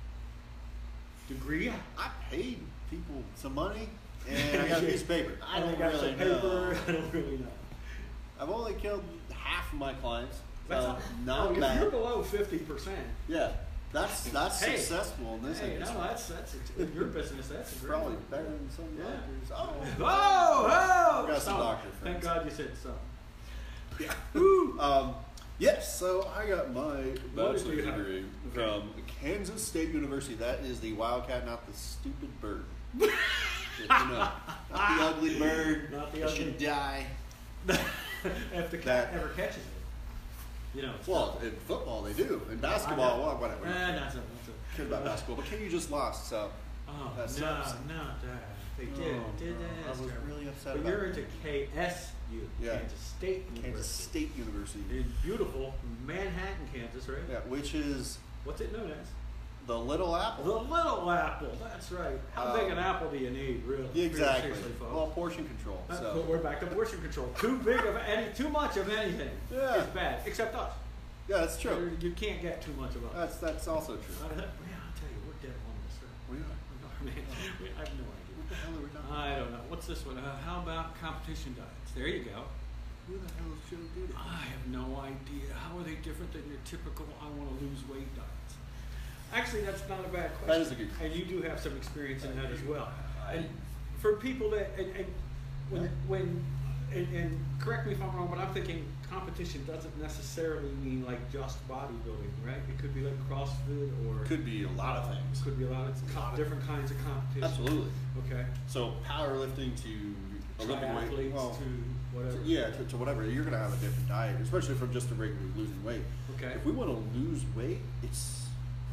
S3: Degree?
S4: I paid people some money, and I got a piece of paper. I
S3: And
S4: don't
S3: got
S4: really
S3: some paper.
S4: know.
S3: I don't really know.
S4: I've only killed half of my clients.
S3: That's
S4: so
S3: not,
S4: not
S3: no,
S4: bad.
S3: If you're below fifty percent,
S4: Yeah, that's that's
S3: Hey.
S4: successful in this
S3: hey,
S4: industry.
S3: no, that's that's in your business. That's a great
S4: Probably
S3: one.
S4: better than some
S3: Yeah.
S4: doctors. Oh,
S3: Whoa, whoa!
S4: I've got some
S3: So,
S4: doctor
S3: Thank
S4: friends.
S3: God you said so.
S4: yeah. um, yes, so I got my
S3: What did
S4: bachelor's
S3: you have?
S4: degree from Kansas State University. That is the Wildcat, not the stupid bird. Good to know. Not the ugly bird.
S3: Not the
S4: that
S3: ugly-
S4: should die.
S3: If the cat
S4: That-
S3: ever catches it, you know. it's
S4: Well, in football they do. In basketball, well, whatever.
S3: not- Eh, that's a, that's a,
S4: Cares about basketball, but K U just lost, so
S3: Oh,
S4: that
S3: no,
S4: sucks.
S3: not that. They
S4: Oh,
S3: did, did
S4: no,
S3: that.
S4: I
S3: That's
S4: was
S3: terrible.
S4: really upset
S3: But
S4: about
S3: you're
S4: it.
S3: into K S U,
S4: Yeah.
S3: Kansas State
S4: Kansas
S3: University.
S4: State University.
S3: In beautiful Manhattan, Kansas, right?
S4: Yeah, which is
S3: What's it known as?
S4: the Little Apple.
S3: The Little Apple. That's right. How
S4: Um,
S3: big an apple do you need, really?
S4: Yeah, exactly.
S3: Seriously, folks.
S4: Well, portion control.
S3: That's
S4: So
S3: cool. We're back to portion control. Too big of any, too much of anything
S4: Yeah.
S3: is bad, except us.
S4: yeah, that's true.
S3: You can't get too much of us.
S4: That's that's also true.
S3: Uh, yeah, I'll tell you, we're dead on this. Right?
S4: We are.
S3: Man, we, I have no idea.
S4: What the hell are we talking
S3: I don't know. What's this one? Uh, how about competition diets? There you go.
S4: Who the hell is Joe Duda?
S3: I have no idea. How are they different than your typical I want to lose weight diets? Actually, that's not a bad question.
S4: That is a good
S3: And you do have some experience in that as well. And for people that, and, and when, when and, and correct me if I'm wrong, but I'm thinking competition doesn't necessarily mean like just bodybuilding, right? It could be like CrossFit or
S4: Could be a lot of
S3: uh,
S4: things.
S3: Could be a lot of co- different kinds of competition.
S4: Absolutely.
S3: Okay.
S4: So powerlifting to Olympic weight.
S3: Triathletes
S4: Well,
S3: to whatever.
S4: to- yeah, to, to whatever. You're going to have a different diet, especially from just a regularly losing weight.
S3: Okay.
S4: If we want to lose weight, it's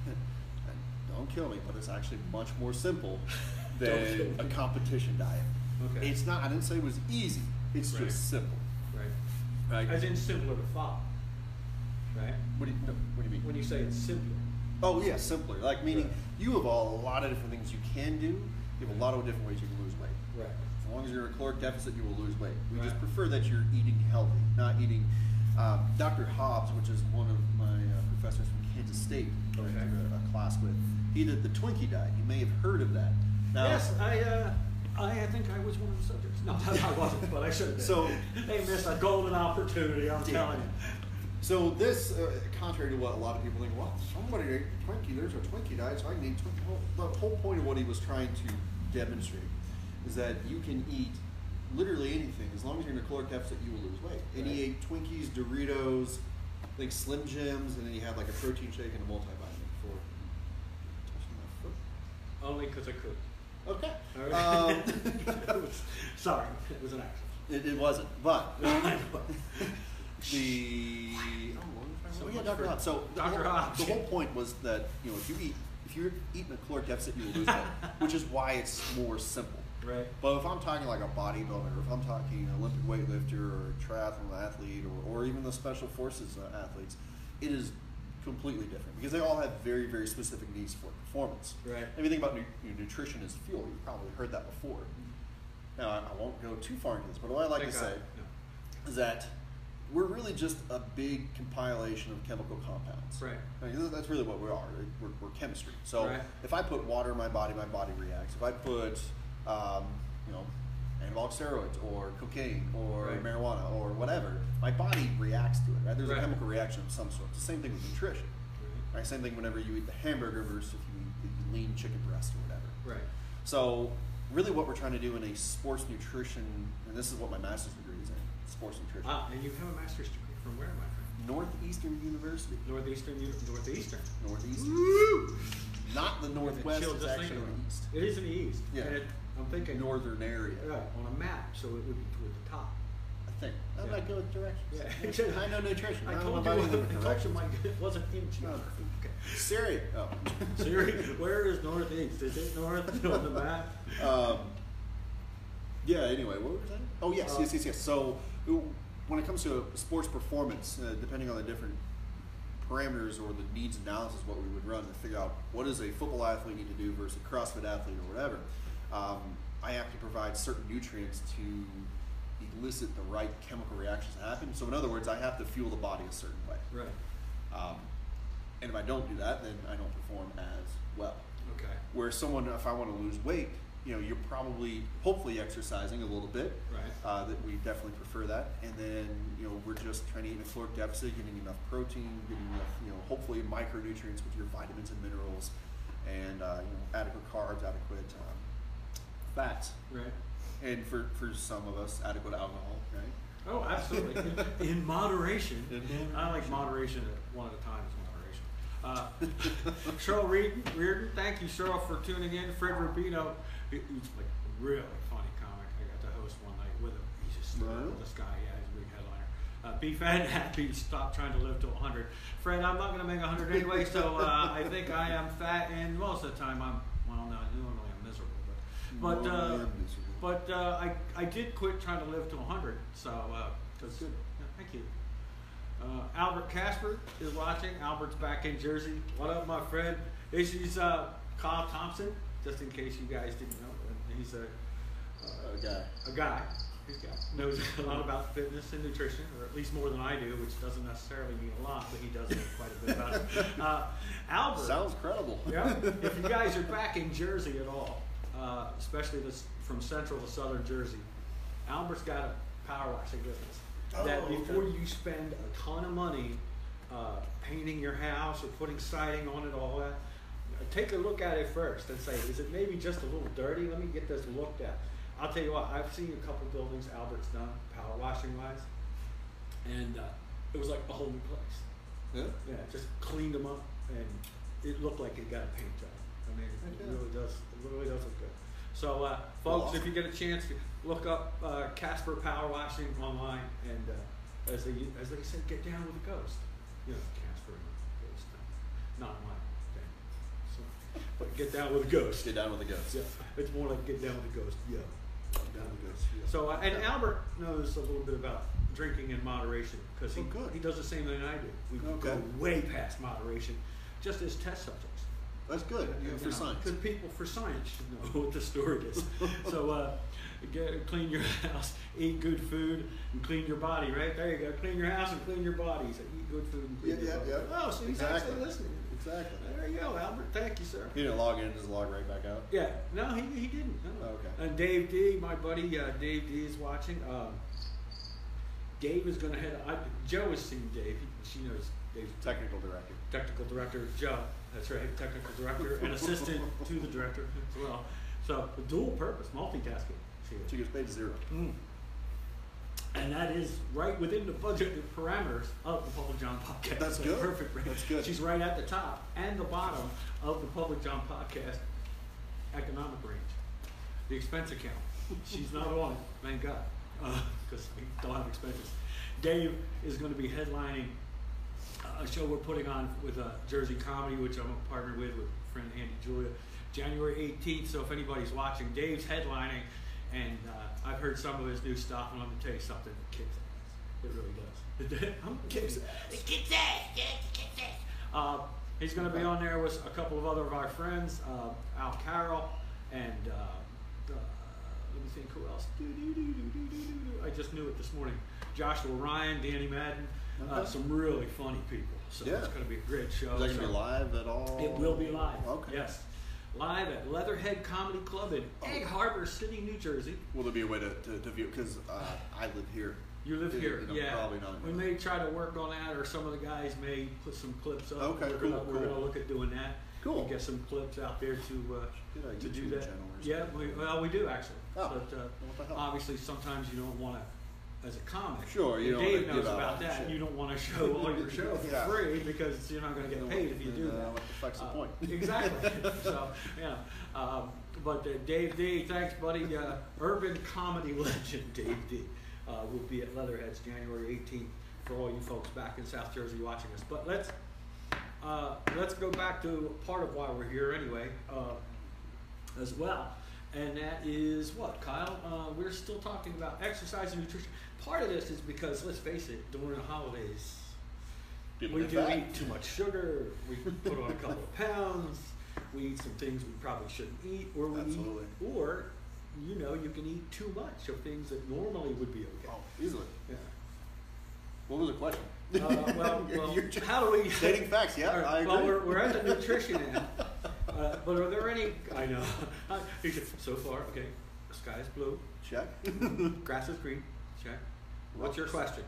S4: don't kill me, but it's actually much more simple
S3: Don't
S4: than
S3: kill
S4: a
S3: me.
S4: competition diet.
S3: Okay.
S4: It's not. I didn't say it was easy. It's
S3: Right.
S4: just simple.
S3: Right.
S4: Right?
S3: As in simpler to follow. Right?
S4: What do you no, What do you mean?
S3: When you say it's simpler.
S4: Oh yeah, simpler. Like meaning
S3: Right.
S4: you have a lot of different things you can do. You have a lot of different ways you can lose weight.
S3: Right.
S4: As long as you're in a caloric deficit, you will lose weight. We just
S3: Right.
S4: prefer that you're eating healthy, not eating. Um, Doctor Hobbs, which is one of my uh, professors from Kansas State, that I
S3: Okay.
S4: took a, a class with, he did the Twinkie diet. You may have heard of that. Now,
S3: Yes, I, uh, I, I think I was one of the subjects. No, I wasn't, but I should have been.
S4: So-
S3: they missed a golden opportunity, I'm
S4: Yeah.
S3: telling you.
S4: So this, uh, contrary to what a lot of people think, well, somebody ate Twinkie, there's a Twinkie diet, so I can eat Twinkie. Well, the whole point of what he was trying to demonstrate is that you can eat literally anything. As long as you're in a caloric deficit, you will lose weight. And he
S3: Right.
S4: ate Twinkies, Doritos, I think Slim Jims, and then he had like a protein shake and a multivitamin for touching my foot.
S3: Only because I could.
S4: Okay.
S3: All right.
S4: Um,
S3: It was- sorry, it was an accident.
S4: it, it wasn't, but
S3: I
S4: the oh,
S3: So
S4: oh, yeah,
S3: much
S4: Doctor
S3: for
S4: Hobbs. So the
S3: Doctor
S4: whole-
S3: Hobbs.
S4: The whole point was that you know if you eat if you're eating a caloric deficit, you will lose weight, which is why it's more simple.
S3: Right.
S4: But if I'm talking like a bodybuilder, or if I'm talking an Olympic weightlifter or a triathlon athlete, or, or even the special forces uh, athletes, it is completely different because they all have very very specific needs for performance.
S3: Right.
S4: Everything about nu- nutrition is fuel. You've probably heard that before. Now I, I won't go too far into this, but what I like
S3: Thank
S4: to
S3: God.
S4: say
S3: No.
S4: is that we're really just a big compilation of chemical compounds.
S3: Right.
S4: I mean, that's really what we are. We're, we're chemistry. So
S3: Right.
S4: if I put water in my body, my body reacts. If I put, um, you know, anabolic steroids or cocaine or
S3: Right.
S4: marijuana or whatever, my body reacts to it. Right? There's
S3: Right.
S4: a chemical reaction of some sort. It's the same thing with nutrition. Right? Same thing whenever you eat the hamburger versus if you eat the lean chicken breast or whatever.
S3: Right.
S4: So really what we're trying to do in a sports nutrition, and this is what my master's degree is in, sports nutrition.
S3: Ah, and you have a master's degree from where, my friend?
S4: Northeastern University.
S3: Northeastern, Uni- Northeastern.
S4: Northeastern.
S3: Woo!
S4: Not the northwest,
S3: Chill
S4: it's
S3: just
S4: actually
S3: thinking
S4: the
S3: about it.
S4: east.
S3: It is in the east.
S4: Yeah.
S3: And it, I'm thinking
S4: Northern area.
S3: Right, on a map, so it would be toward the top.
S4: I think. I
S3: Yeah.
S4: might go with directions.
S3: Yeah.
S4: I know nutrition.
S3: I
S4: don't
S3: told
S4: know
S3: you,
S4: about
S3: I
S4: either
S3: told you
S4: directions.
S3: my, it wasn't in geography. Okay.
S4: Siri. Oh.
S3: Siri, where is northeast? Is it north on the map?
S4: Um, yeah, anyway, what were we saying? Oh, yes,
S3: Uh,
S4: yes, yes, yes. So, when it comes to sports performance, uh, depending on the different parameters or the needs analysis, what we would run to figure out what does a football athlete need to do versus a CrossFit athlete or whatever, um, I have to provide certain nutrients to elicit the right chemical reactions to happen. So in other words, I have to fuel the body a certain way.
S3: Right.
S4: Um, and if I don't do that, then I don't perform as well.
S3: Okay.
S4: Where someone, if I want to lose weight, you know, you're probably, hopefully exercising a little bit.
S3: Right.
S4: Uh, that we definitely prefer that. And then, you know, we're just trying to eat in a caloric deficit, getting enough protein, getting enough, you know, hopefully micronutrients with your vitamins and minerals, and uh, you know, adequate carbs, adequate um, fats,
S3: Right.
S4: and for, for some of us, adequate alcohol, right?
S3: Oh, absolutely. In, in moderation.
S4: In
S3: I like moderation at one at a time is moderation. Uh, Cheryl Reardon, Reardon, thank you, Cheryl, for tuning in. Fred Rubino, he, he's like a really funny comic. I got to host one night with him. He's just
S4: Really?
S3: this guy. Yeah, he's a big headliner. Uh, be fat and happy. Stop trying to live to one hundred. Fred, I'm not going to make one hundred anyway, so uh, I think I am fat, and most of the time I'm, well, no, normally I'm miserable. But, but,
S4: No, I
S3: uh,
S4: am miserable.
S3: but uh, I, I did quit trying to live to one hundred, so uh, that's good. Yeah, thank you. Uh, Albert Casper is watching. Albert's back in Jersey. What up, my friend? This is uh, Kyle Thompson, just in case you guys didn't know. He's a,
S4: Uh, a guy.
S3: a guy. He's got, knows a lot about fitness and nutrition, or at least more than I do, which doesn't necessarily mean a lot, but he does know quite a bit about it. Uh, Albert.
S4: Sounds credible.
S3: Yeah. If you guys are back in Jersey at all, uh, especially this, from central to southern Jersey, Albert's got a power washing business.
S4: Oh,
S3: that
S4: okay.
S3: before you spend a ton of money uh, painting your house or putting siding on it, all that, take a look at it first and say, is it maybe just a little dirty? Let me get this looked at. I'll tell you what, I've seen a couple buildings Albert's done, power washing wise, and uh, it was like a whole new place.
S4: Yeah.
S3: Yeah, just cleaned them up, and it looked like it got a paint job. I mean, it, it
S4: Yeah.
S3: really does. It really does look good. So, uh, folks, if you get a chance, look up uh, Casper Power Washing online, and uh, as they as they say, get down with the ghost. You know, Casper and the ghost, not my thing. So, but get down with the ghost.
S4: Get down with the ghost.
S3: Yeah, it's more like get down with the ghost. Yeah.
S4: Down with the ghost. Yeah.
S3: So, uh, and Albert knows a little bit about drinking in moderation because he
S4: Oh, good.
S3: he does the same thing I do. We
S4: Okay.
S3: go way past moderation, just as test subjects.
S4: That's good. Yeah, for science.
S3: Because people for science should know what the story is. So, uh, get, clean your house, eat good food, and clean your body. Right there, you go. Clean your house and clean your body. So eat good food and clean
S4: Yeah,
S3: your
S4: yeah,
S3: body.
S4: yeah.
S3: Oh, so he's
S4: Exactly.
S3: actually listening.
S4: Exactly.
S3: There you go, Albert. Thank you, sir.
S4: He didn't log in, just log right back out.
S3: Yeah, no, he, he didn't. No.
S4: Oh, okay.
S3: And Dave D, my buddy, uh, Dave D is watching. Um, Dave is going to head. I, Joe has seen Dave. He, she knows Dave's
S4: Technical director.
S3: technical director. Joe, that's right, technical director and assistant to the director as well. So dual purpose, multitasking. She is.
S4: She gets paid zero.
S3: Mm. And that is right within the budget parameters of the Public John podcast.
S4: That's
S3: So
S4: good.
S3: Perfect. Right?
S4: That's good.
S3: She's right at the top and the bottom of the Public John podcast economic range. The expense account. She's not on it, thank God, because we don't have expenses. Dave is going to be headlining a show we're putting on with uh, Jersey Comedy, which I'm a partner with with friend Andy Julia, January eighteenth. So if anybody's watching, Dave's headlining, and uh, I've heard some of his new stuff, and I'm going to tell you something that kicks ass. It really does. I'm
S4: Kicks
S3: ass.
S4: ass.
S3: It kicks ass. Yeah, it kicks ass. Uh, he's going to be on there with a couple of other of our friends, uh, Al Carroll, and uh, uh, let me think who else. Do, do, do, do, do, do, do. I just knew it this morning. Joshua Ryan, Danny Madden, uh,
S4: Okay.
S3: some really funny people. So
S4: Yeah.
S3: it's going to be a great show.
S4: Is that going to
S3: So
S4: be live at all?
S3: It will be live.
S4: Okay.
S3: Yes. Live at Leatherhead Comedy Club in Egg Harbor City, New Jersey.
S4: Will there be a way to, to, to view? Because uh, I live here.
S3: You live
S4: You
S3: here,
S4: know,
S3: yeah.
S4: probably not.
S3: We may try to work on that, or some of the guys may put some clips up.
S4: Okay,
S3: we're
S4: cool,
S3: Gonna, we're
S4: cool.
S3: gonna look at doing that.
S4: Cool.
S3: And get some clips out there to uh,
S4: Get a
S3: to do
S4: YouTube
S3: that.
S4: channel or
S3: Yeah,
S4: something.
S3: we, well, we do actually.
S4: Oh,
S3: But uh,
S4: what the hell?
S3: obviously, sometimes you don't want to, as a comic.
S4: Sure, you
S3: and
S4: don't
S3: Dave
S4: wanna
S3: knows
S4: give out
S3: about
S4: all your
S3: that.
S4: shit.
S3: You don't want to show all your show for
S4: Yeah.
S3: free because you're not going to get paid if you do
S4: Then, uh,
S3: that.
S4: What the fuck's the
S3: Uh,
S4: point?
S3: Exactly. So, yeah. Um, but uh, Dave D, thanks, buddy. Uh, urban comedy legend Dave D uh, will be at Leatherheads January eighteenth for all you folks back in South Jersey watching us. But let's uh, let's go back to part of why we're here anyway, uh, as well. And that is what, Kyle? Uh, we're still talking about exercise and nutrition. Part of this is because, let's face it, during the holidays,
S4: People
S3: we
S4: get
S3: do
S4: fat.
S3: eat too much sugar. We put on a couple of pounds. We eat some things we probably shouldn't eat, or we
S4: Absolutely.
S3: eat, or you know you can eat too much of things that normally would be okay.
S4: Oh, easily.
S3: Yeah.
S4: What was the question?
S3: Uh, well, well
S4: You're just
S3: how do we
S4: stating facts? Yeah,
S3: All right,
S4: I agree.
S3: Well, we're, we're at the nutrition end. Uh, but are there any? I know. He said, so far, okay. The sky is blue.
S4: Check.
S3: Grass is green. Check. What's your question?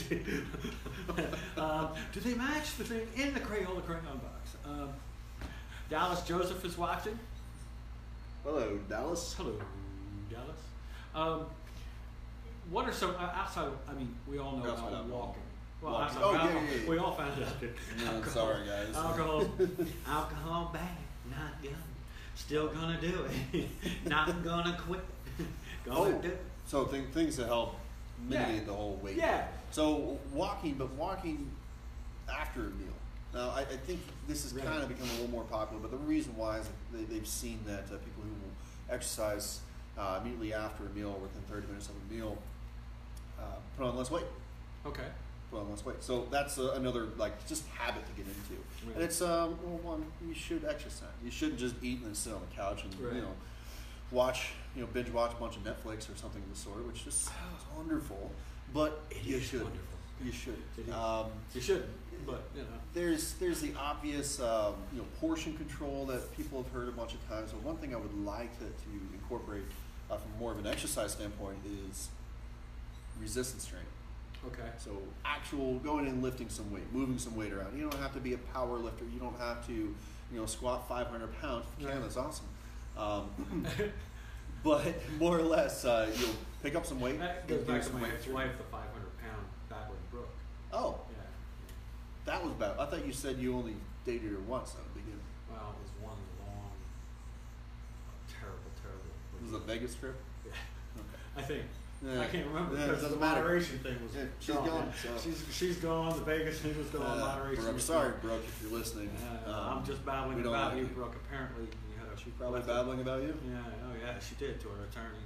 S3: um, do they match the thing in the Crayola crayon box? Um, Dallas Joseph is watching.
S4: Hello, Dallas.
S3: Hello, Dallas. Um, what are some uh, outside? Of, I mean, we all know
S4: Outside
S3: about
S4: of
S3: walking. Well,
S4: walking.
S3: outside
S4: Oh,
S3: of
S4: yeah,
S3: alcohol,
S4: yeah, yeah.
S3: we all found out that
S4: Yeah, I'm
S3: alcohol,
S4: sorry, guys.
S3: alcohol, alcohol bad, not good. Still gonna do it. Not gonna quit. Gonna
S4: Oh,
S3: do it.
S4: so th- things to help mitigate
S3: Yeah.
S4: the whole weight.
S3: Yeah.
S4: So walking, but walking after a meal. Now, I, I think this has
S3: Right.
S4: kind of become a little more popular, but the reason why is they, they've seen that uh, people who will exercise uh, immediately after a meal, within thirty minutes of a meal, uh, put on less weight.
S3: Okay.
S4: Put on less weight. So that's uh, another like just habit to get into.
S3: Right.
S4: And it's um, well, one, you should exercise. You shouldn't just eat and then sit on the couch and
S3: Right.
S4: you know watch, you know, binge watch a bunch of Netflix or something of the sort, which just sounds wonderful, but
S3: It
S4: you
S3: is
S4: should.
S3: wonderful.
S4: You should.
S3: It is.
S4: Um,
S3: You shouldn't, but you know.
S4: there's there's the obvious um, you know portion control that people have heard a bunch of times. So one thing I would like to, to incorporate uh, from more of an exercise standpoint is resistance training.
S3: Okay.
S4: So actual going in and lifting some weight, moving some weight around. You don't have to be a power lifter. You don't have to, you know, squat five hundred pounds. If you can,
S3: Right.
S4: that's awesome. Um, but more or less, uh, you'll pick up some weight.
S3: That
S4: and
S3: goes
S4: do
S3: back to
S4: some
S3: my
S4: weight
S3: ex-wife, the five hundred pound Backward Brook.
S4: Oh,
S3: Yeah.
S4: that was bad. I thought you said you only dated her once at the beginning.
S3: Well, it was one long, terrible, terrible.
S4: This was a Vegas trip.
S3: Yeah.
S4: Okay.
S3: I think.
S4: Yeah.
S3: I can't remember
S4: Yeah, it
S3: because the
S4: doesn't matter.
S3: moderation thing was
S4: Yeah, she's gone, so.
S3: She's she's gone. The Vegas thing was gone.
S4: Uh,
S3: moderation.
S4: Brooke,
S3: was
S4: sorry,
S3: gone.
S4: Brooke, if you're listening.
S3: Uh,
S4: Um,
S3: I'm just babbling
S4: we don't
S3: about
S4: like
S3: you,
S4: it.
S3: Brooke. Apparently, you had a.
S4: She probably
S3: left a-
S4: babbling about you.
S3: Yeah. Oh yeah. She did to her attorney.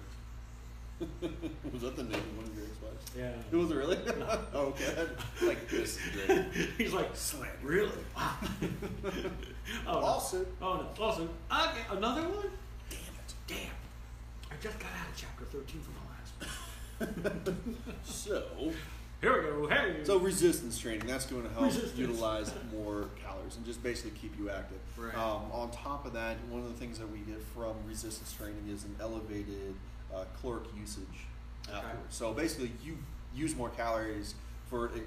S3: Legit.
S4: Was that the name of one of your ex-wives?
S3: Yeah.
S4: It was really? Oh, good. Like this is great.
S3: He's like,
S4: Slander.
S3: really? Wow. oh,
S4: Lawsuit.
S3: No. Oh no, lawsuit. Okay, another one?
S4: Damn it.
S3: Damn. I just got out of chapter thirteen from the last one.
S4: So,
S3: Here we go. Hey.
S4: so resistance training, that's going to help
S3: Resistance.
S4: utilize more calories and just basically keep you active.
S3: Right.
S4: Um, on top of that, one of the things that we get from resistance training is an elevated uh, caloric usage
S3: Okay.
S4: afterwards. So basically, you use more calories for an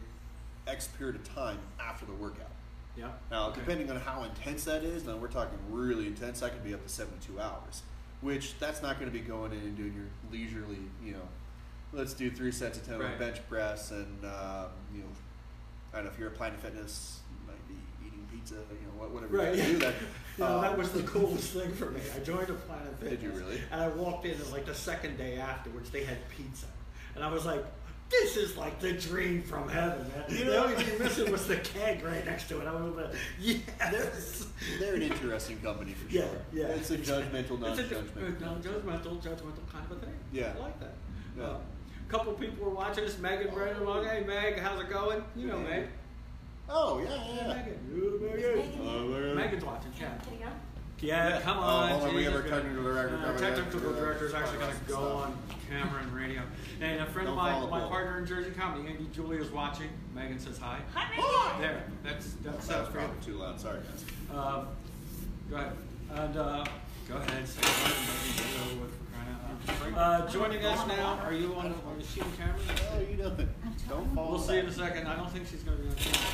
S4: X period of time after the workout.
S3: Yeah.
S4: Now,
S3: Okay.
S4: depending on how intense that is, now we're talking really intense, that could be up to seventy-two hours, which that's not going to be going in and doing your leisurely, you know, let's do three sets of ten
S3: Right.
S4: on bench press and, um, you know, I don't know if you're a Planet Fitness, you might be eating pizza, you know, wha- whatever
S3: Right.
S4: you gotta do that.
S3: You know, that
S4: Um,
S3: was the coolest thing for me. I joined a Planet Fitness.
S4: Did you really?
S3: And I walked in, and like the second day afterwards, they had pizza. And I was like, this is like the dream from heaven, man.
S4: You
S3: the
S4: know-
S3: only thing missing was the keg right next to it. I was like, yes.
S4: They're an interesting company for
S3: Yeah,
S4: sure.
S3: yeah.
S4: It's a judgmental,
S3: It's a
S4: non-judgmental.
S3: non-judgmental, judgmental kind of a thing.
S4: Yeah.
S3: I like that.
S4: Yeah.
S3: Uh, a couple people were watching this. Megan Brennan, well, hey Meg, how's it going? You know
S4: Yeah.
S3: Meg.
S4: Oh, yeah,
S3: Hey,
S4: yeah.
S3: Megan. You, Megan.
S5: Megan.
S4: Hello, Megan.
S3: Megan's watching. Yeah.
S5: Can you go?
S3: Yeah,
S4: Yeah.
S3: come
S4: Oh,
S3: on.
S4: hold on, we have our
S3: Jesus,
S4: technical director
S3: uh,
S4: coming in.
S3: technical
S4: Yeah.
S3: director is actually going to go
S4: Stop.
S3: on camera and radio. And a friend
S4: Don't
S3: of mine,
S4: follow
S3: my
S4: Paul.
S3: partner in Jersey Comedy, Andy Julia, is watching. Megan says hi.
S5: Hi, Megan.
S3: There, that's that's
S4: That
S3: uh,
S4: was
S3: for you.
S4: probably too loud. Sorry, guys.
S3: Um, go ahead. And uh, go ahead. Say hi. Megan, get over with for crying out loud. Uh, joining us now. Are you on? Are you shooting camera?
S4: Oh, you doing? Don't fall
S3: We'll see in a
S4: back.
S3: second. I don't think she's going to be on camera.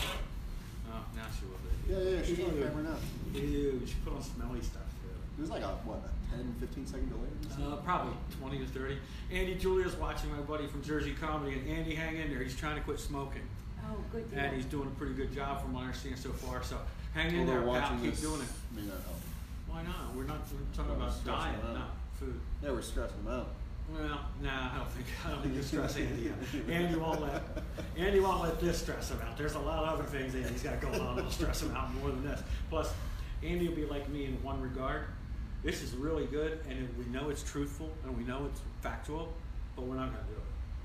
S3: Oh, now she will be.
S4: Yeah, yeah, she's on
S3: Ew.
S4: camera now.
S3: Ew, she put on smelly stuff too.
S4: There's like a, what, a ten, fifteen second delay?
S3: Uh, probably twenty to thirty. Andy Julia's watching, my buddy from Jersey Comedy, and Andy, hang in there. He's trying to quit smoking,
S5: Oh, good deal.
S3: and he's doing a pretty good job from what I understand so far. So hang in
S4: Although
S3: there, pal.
S4: watching
S3: Keep
S4: this
S3: doing it.
S4: may not help.
S3: Why not? We're not we're talking
S4: Well,
S3: about
S4: stressing
S3: diet,
S4: them out.
S3: not food.
S4: Yeah, we're stressing them out.
S3: Well, nah, I don't think I don't think you stress Andy out. Andy won't let Andy won't let this stress him out. There's a lot of other things Andy's got going on that'll stress him out more than this. Plus, Andy will be like me in one regard. This is really good, and it- we know it's truthful, and we know it's factual, but we're not going to do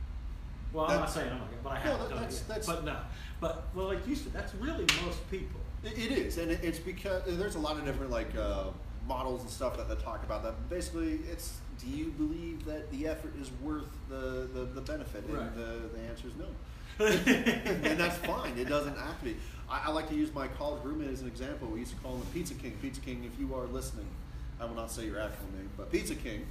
S3: it. Well, I'm not
S4: That's-
S3: saying I'm not going to, but I
S4: No,
S3: haven't
S4: that-
S3: done
S4: that's-
S3: it yet.
S4: that's-
S3: But no. But, well, like you said, that's really most people.
S4: It, it is, and it, it's because there's a lot of different like uh, models and stuff that, that talk about that. But basically, it's do you believe that the effort is worth the, the, the benefit? And
S3: Right.
S4: the, the answer is no. And that's fine. It doesn't have to be. I, I like to use my college roommate as an example. We used to call him Pizza King. Pizza King, if you are listening, I will not say your actual name, but Pizza King.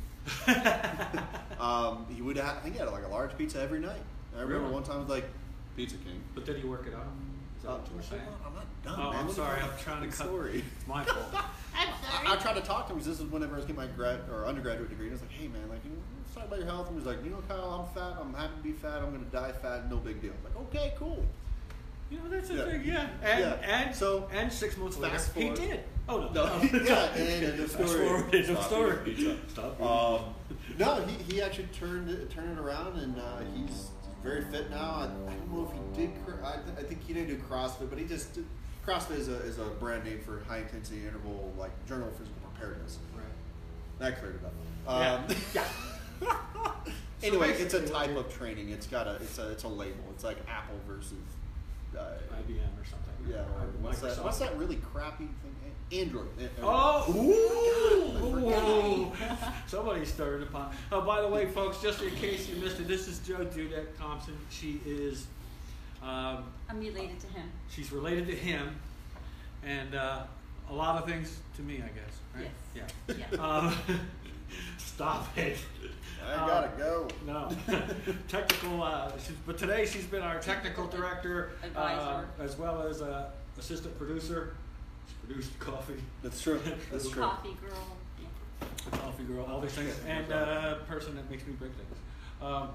S4: um, he would have, I think he had like a large pizza every night. I remember
S3: Really?
S4: one time it was like, Pizza King.
S3: But did he work it out? Is that
S4: Uh,
S3: what you were saying?
S4: I'm not done,
S3: Oh,
S4: man.
S3: I'm
S4: Look
S3: sorry.
S4: at
S3: I'm trying to
S4: the
S3: cut.
S4: story.
S3: It's my fault.
S4: I, I tried to talk to him because this is whenever I was getting my grad or undergraduate degree. And I was like, hey man, like, you know, let's talk about your health. And he was like, you know, Kyle, I'm fat. I'm happy to be fat. I'm gonna die fat. No big deal. I'm like, okay, cool.
S3: You know, that's the
S4: Yeah.
S3: thing, yeah. And,
S4: Yeah.
S3: and
S4: So,
S3: and six months later,
S4: fast
S3: he
S4: forward.
S3: did. Oh no.
S4: No, yeah, and end of
S3: Fast
S4: story.
S3: forward, end of
S4: Stop
S3: story.
S4: eating pizza.
S3: Stop eating.
S4: Um, no, he, he actually turned it, turned it around, and uh, he's very fit now. I, I don't know if he did. cr- I, th- I think he didn't do CrossFit, but he just did, CrossFit is a is a brand name for high intensity interval, like Journal of Physical Preparedness.
S3: Right.
S4: That cleared it up. Um,
S3: Yeah.
S4: anyway, it's a
S3: basically what
S4: type
S3: you're-
S4: of training. It's got a it's a it's a label. It's like Apple versus. Uh,
S3: I B M or something.
S4: yeah, or what's that?
S3: Microsoft.
S4: What's that really crappy thing? Android. Eh, eh,
S3: Oh,
S4: God, I
S3: ooh, somebody stirred upon. Oh, by the way, folks, just in case you missed it, this is Jo Dudek Thompson. She is, um,
S5: I'm related to him.
S3: she's related to him, and uh, a lot of things to me, I guess. Right?
S5: Yes.
S3: Yeah.
S5: Yeah.
S3: Um, stop it.
S4: I gotta go.
S3: No. Technical, uh, she's, but today she's been our technical director, uh,
S5: Advisor.
S3: as well as uh, assistant producer. She produced coffee,
S4: That's true. That's true.
S5: Coffee girl. Yeah.
S3: coffee girl, all these things, and uh, person that makes me big things. Um,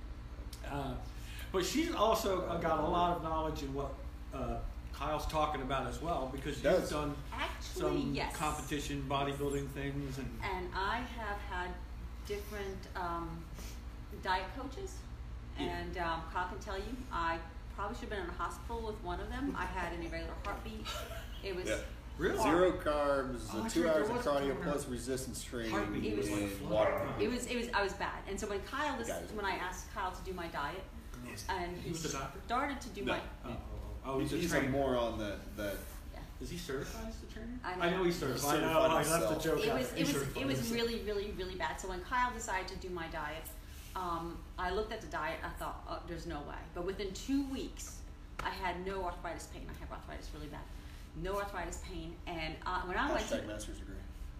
S3: uh, but she's also uh, got a lot of knowledge in what uh, Kyle's talking about as well, because
S4: Does.
S3: you've done
S5: Actually,
S3: some
S5: yes.
S3: competition bodybuilding things, and
S5: And I have had different um, diet coaches,
S3: Yeah.
S5: and um, Kyle can tell you, I probably should have been in a hospital with one of them. I had an irregular heartbeat. It was
S4: Yeah.
S3: really
S4: Zero carbs,
S3: Oh,
S4: uh,
S3: that's
S4: two
S3: right,
S4: hours
S3: there
S4: of
S3: was a
S4: cardio
S3: time
S4: plus
S3: where
S4: resistance training
S3: heartbeat
S5: It was
S3: like
S4: and
S3: flooding.
S4: water.
S5: it was it was I was bad. And so when Kyle was
S4: Guys.
S5: when I asked Kyle to do my diet, and
S3: He was the doctor?
S5: started to do
S4: No.
S5: my
S3: Oh, oh, oh, he's,
S4: He's,
S3: a
S4: he's a
S3: trainer.
S4: moron that that
S5: yeah.
S3: Is he certified as a trainer?
S5: I know.
S3: I know he's certified.
S4: He's
S3: I know.
S4: certified
S3: I left
S4: himself.
S3: the joke
S5: It
S3: out.
S5: was
S3: He's
S5: it was
S3: certified
S5: it was
S3: himself.
S5: really really really bad. So when Kyle decided to do my diet, um, I looked at the diet. I thought, oh, there's no way. But within two weeks, I had no arthritis pain. I have arthritis really bad. No arthritis pain. And uh, when I went to
S4: hashtag master's degree.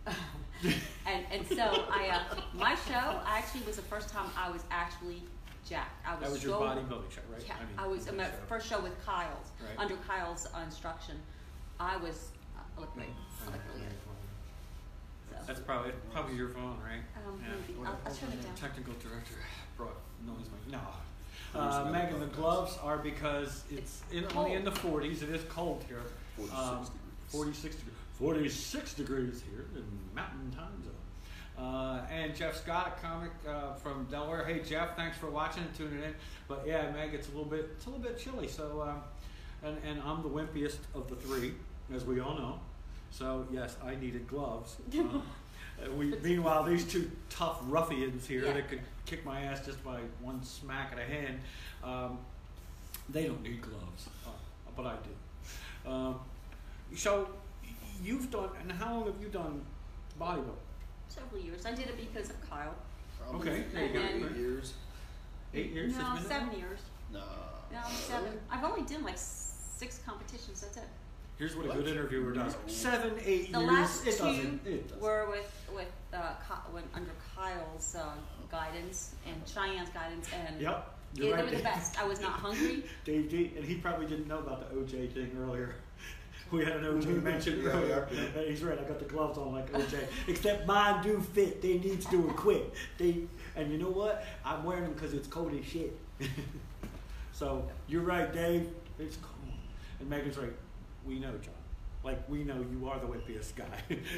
S5: and and so I uh, my show actually was the first time I was actually jacked. I was
S3: That was
S5: so
S3: your bodybuilding show, right?
S5: yeah.
S3: I, mean,
S5: I was
S3: that
S5: my
S3: show.
S5: first show with Kyle's
S3: Right.
S5: under Kyle's uh, instruction. I was uh, I looked great. I looked really good. So,
S3: That's probably probably your phone, right?
S5: um,
S3: Yeah.
S5: maybe I'll, I'll turn it down.
S3: Technical director brought noise. mic- No. Uh, Megan, the gloves are because it's
S5: It's
S3: in,
S5: cold.
S3: only in the forties. It is cold here.
S4: forty-six
S3: Um,
S4: degrees.
S3: forty-six degrees. forty-six degrees here in Mountain Time Zone. Uh, and Jeff Scott, a comic uh, from Delaware. Hey Jeff, thanks for watching and tuning in. But yeah, Meg, it's a little bit, it's a little bit chilly. So, um, and and I'm the wimpiest of the three, as we all know. So yes, I needed gloves. Uh, Uh, we, meanwhile, these two tough ruffians here
S5: Yeah.
S3: that could kick my ass just by one smack of the hand, um, they don't need gloves, uh, but I do. Um, so, you've done, and how long have you done bodybuilding?
S5: Several years. I did it because of Kyle.
S4: Probably
S3: Okay, there
S5: you go.
S4: eight years.
S3: Eight years?
S5: No,
S3: six minutes?
S5: seven years.
S4: Nah.
S5: No, seven. I've only done like six competitions. That's it.
S3: Here's what a
S4: What?
S3: good interviewer does.
S4: No.
S3: Seven, eight
S5: The
S3: years.
S5: last
S3: it
S5: two
S3: doesn't. It doesn't.
S5: were with with uh, Ky- when, under Kyle's uh, guidance and Cheyenne's guidance, and
S3: Yep. You're
S5: yeah,
S3: right.
S5: they were the best. I was not hungry.
S3: Dave D, and he probably didn't know about the O J thing earlier. We had an O J mentioned
S4: Yeah,
S3: earlier.
S4: yeah, yeah.
S3: And he's right. I got the gloves on like O J, except mine do fit. They needs to equip. They and you know what? I'm wearing them because it's cold as shit. So you're right, Dave. It's cold. And Megan's right. We know, John. Like we know you are the whippiest guy.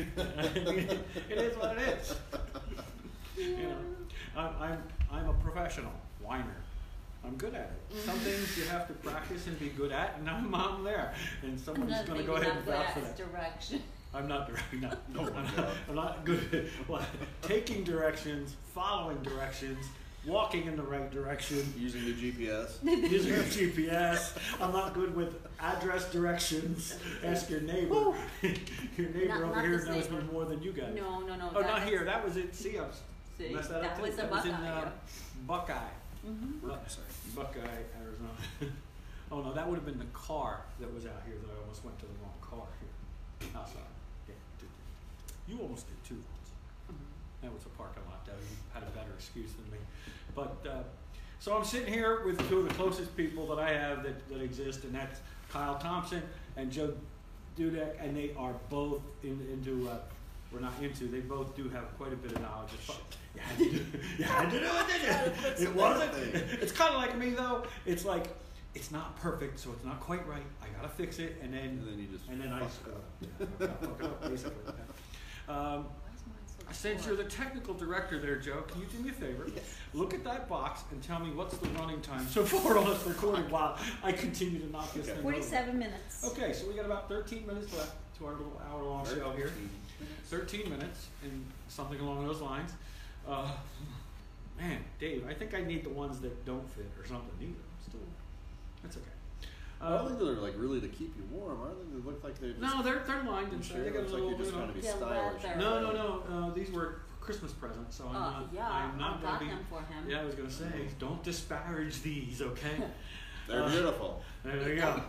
S3: It is what it is. You know, I'm, I'm I'm a professional whiner. I'm good at it. Some things you have to practice and be good at, and I'm, I'm there. And someone's
S5: Another
S3: going to
S5: thing
S3: go
S5: we
S3: ahead and
S5: have
S3: vouch for
S5: that
S3: that.
S5: direction.
S3: I'm not directing. No,
S4: Oh
S3: I'm,
S4: my
S3: not,
S4: God.
S3: I'm not good at well, taking directions, following directions, walking in the right direction,
S4: Using the G P S.
S3: using a G P S. I'm not good with address directions. Ask your neighbor. Your neighbor
S5: Not-
S3: over
S5: not
S3: here
S5: this
S3: knows me
S5: neighbor.
S3: more than you guys.
S5: No, no, no.
S3: Oh,
S5: that
S3: not
S5: was-
S3: here. That was it. See, I was
S5: See,
S3: messed that,
S5: that
S3: up too.
S5: was a
S3: that was in
S5: Buckeye,
S3: uh,
S5: yeah.
S3: Buckeye.
S5: Mhm.
S3: Bu- Buckeye, Arizona. Oh no, that would have been the car that was out here that I almost went to the wrong car here. Oh, sorry. Yeah, did- you almost did too once.
S5: Mhm.
S3: That was a parking lot though. You had a better excuse than me. But uh, so I'm sitting here with two of the closest people that I have that, that exist, and that's Kyle Thompson and Joe Dudek, and they are both in, into. Uh, we're not into. They both do have quite a bit of knowledge. Of fu- yeah, I did. Yeah, I did it. Did
S4: That's
S3: it? It
S4: a
S3: wasn't.
S4: bad thing.
S3: It's kind of like me though. It's like it's not perfect, so it's not quite right. I gotta fix it, and then
S4: And then you just
S3: and then I
S4: fuck
S3: just
S4: it
S3: go.
S4: up.
S3: Yeah, I'll fuck it up, basically. Yeah. Um,
S5: Why is mine so
S3: since
S5: short?
S3: you're the technical director there, Joe, can you do me a favor?
S4: Yes.
S3: Look at that box and tell me what's the running time so far on this recording while I continue to knock this
S4: Okay.
S3: thing
S5: Forty-seven minutes.
S3: over. Okay, so we got about thirteen minutes left to our little hour-long show here. thirteen minutes and something along those lines. Uh, man, Dave, I think I need the ones that don't fit or something either. Still, that's okay.
S4: I don't
S3: Uh,
S4: think they're like really to keep you warm. I don't think they look like they're just.
S3: no, they're they're lined
S4: I'm
S3: inside.
S4: sure
S3: They
S4: it
S3: got a
S4: looks like
S3: little,
S4: you're just
S3: you know-
S4: trying to be
S5: Yeah,
S4: stylish.
S5: leather.
S3: No, no, no. Uh, these were Christmas presents, so I'm
S5: Uh,
S3: not.
S5: yeah,
S3: I'm not
S5: I
S3: gonna
S5: got
S3: be.
S5: them for him.
S3: Yeah, I was gonna say, don't disparage these, okay?
S4: They're
S3: Uh,
S4: beautiful.
S3: There you go.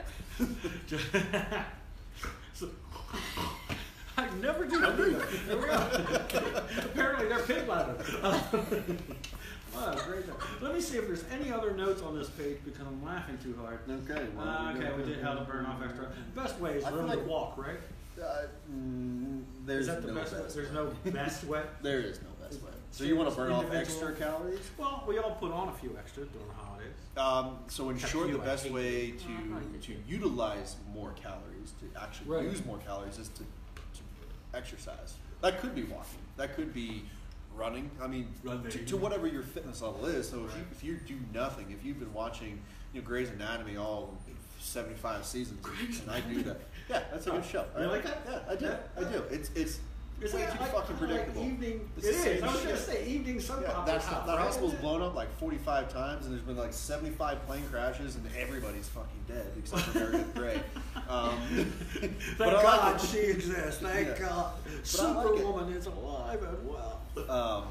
S5: Yeah.
S3: So, I never do that. There we go. Apparently they're pig leather. Wow, great. Let me see if there's any other notes on this page because I'm laughing too hard.
S4: Okay. Well,
S3: Uh,
S4: you're
S3: okay, we
S4: gonna-
S3: did how to burn off extra. Best way is
S4: I feel
S3: room to
S4: like-
S3: walk, right?
S4: Uh, mm, there's
S3: Is that the
S4: no
S3: best way?
S4: best
S3: There's
S4: way.
S3: no best way?
S4: There is no best way. So
S3: So
S4: you want
S3: it's
S4: to burn off
S3: individual-
S4: extra calories?
S3: Well, we all put on a few extra during the holidays.
S4: Um, so in
S3: Except
S4: short,
S3: you,
S4: the
S3: I
S4: best
S3: hate
S4: way
S5: you.
S4: to
S5: Oh, I probably did
S4: to
S5: too.
S4: utilize more calories, to actually
S3: Right.
S4: use more calories, is to, to exercise. That could be walking. That could be running. I mean,
S3: Running.
S4: to, to whatever your fitness level is. So if you
S3: Right.
S4: if you do nothing, if you've been watching, you know, Grey's Anatomy all seventy-five seasons, and I do that. Yeah, that's a good show.
S3: You
S4: I
S3: like that?
S4: Yeah, I do.
S3: Yeah.
S4: I do. It's it's
S3: Isn't
S4: way
S3: that
S4: too
S3: like,
S4: fucking
S3: kinda
S4: predictable.
S3: Like evening,
S4: It's
S3: it
S4: the
S3: is.
S4: same
S3: I was gonna
S4: shit.
S3: say evening soap
S4: Yeah,
S3: opera
S4: that,
S3: stuff.
S4: that
S3: right?
S4: hospital's blown up like forty-five times, and there's been like seventy-five plane crashes, and everybody's fucking dead except for Meredith Grey. Um,
S3: Thank
S4: but I
S3: God
S4: like it.
S3: she exists. Thank
S4: Yeah.
S3: God.
S4: But I like it.
S3: Superwoman is alive and well.
S4: Um,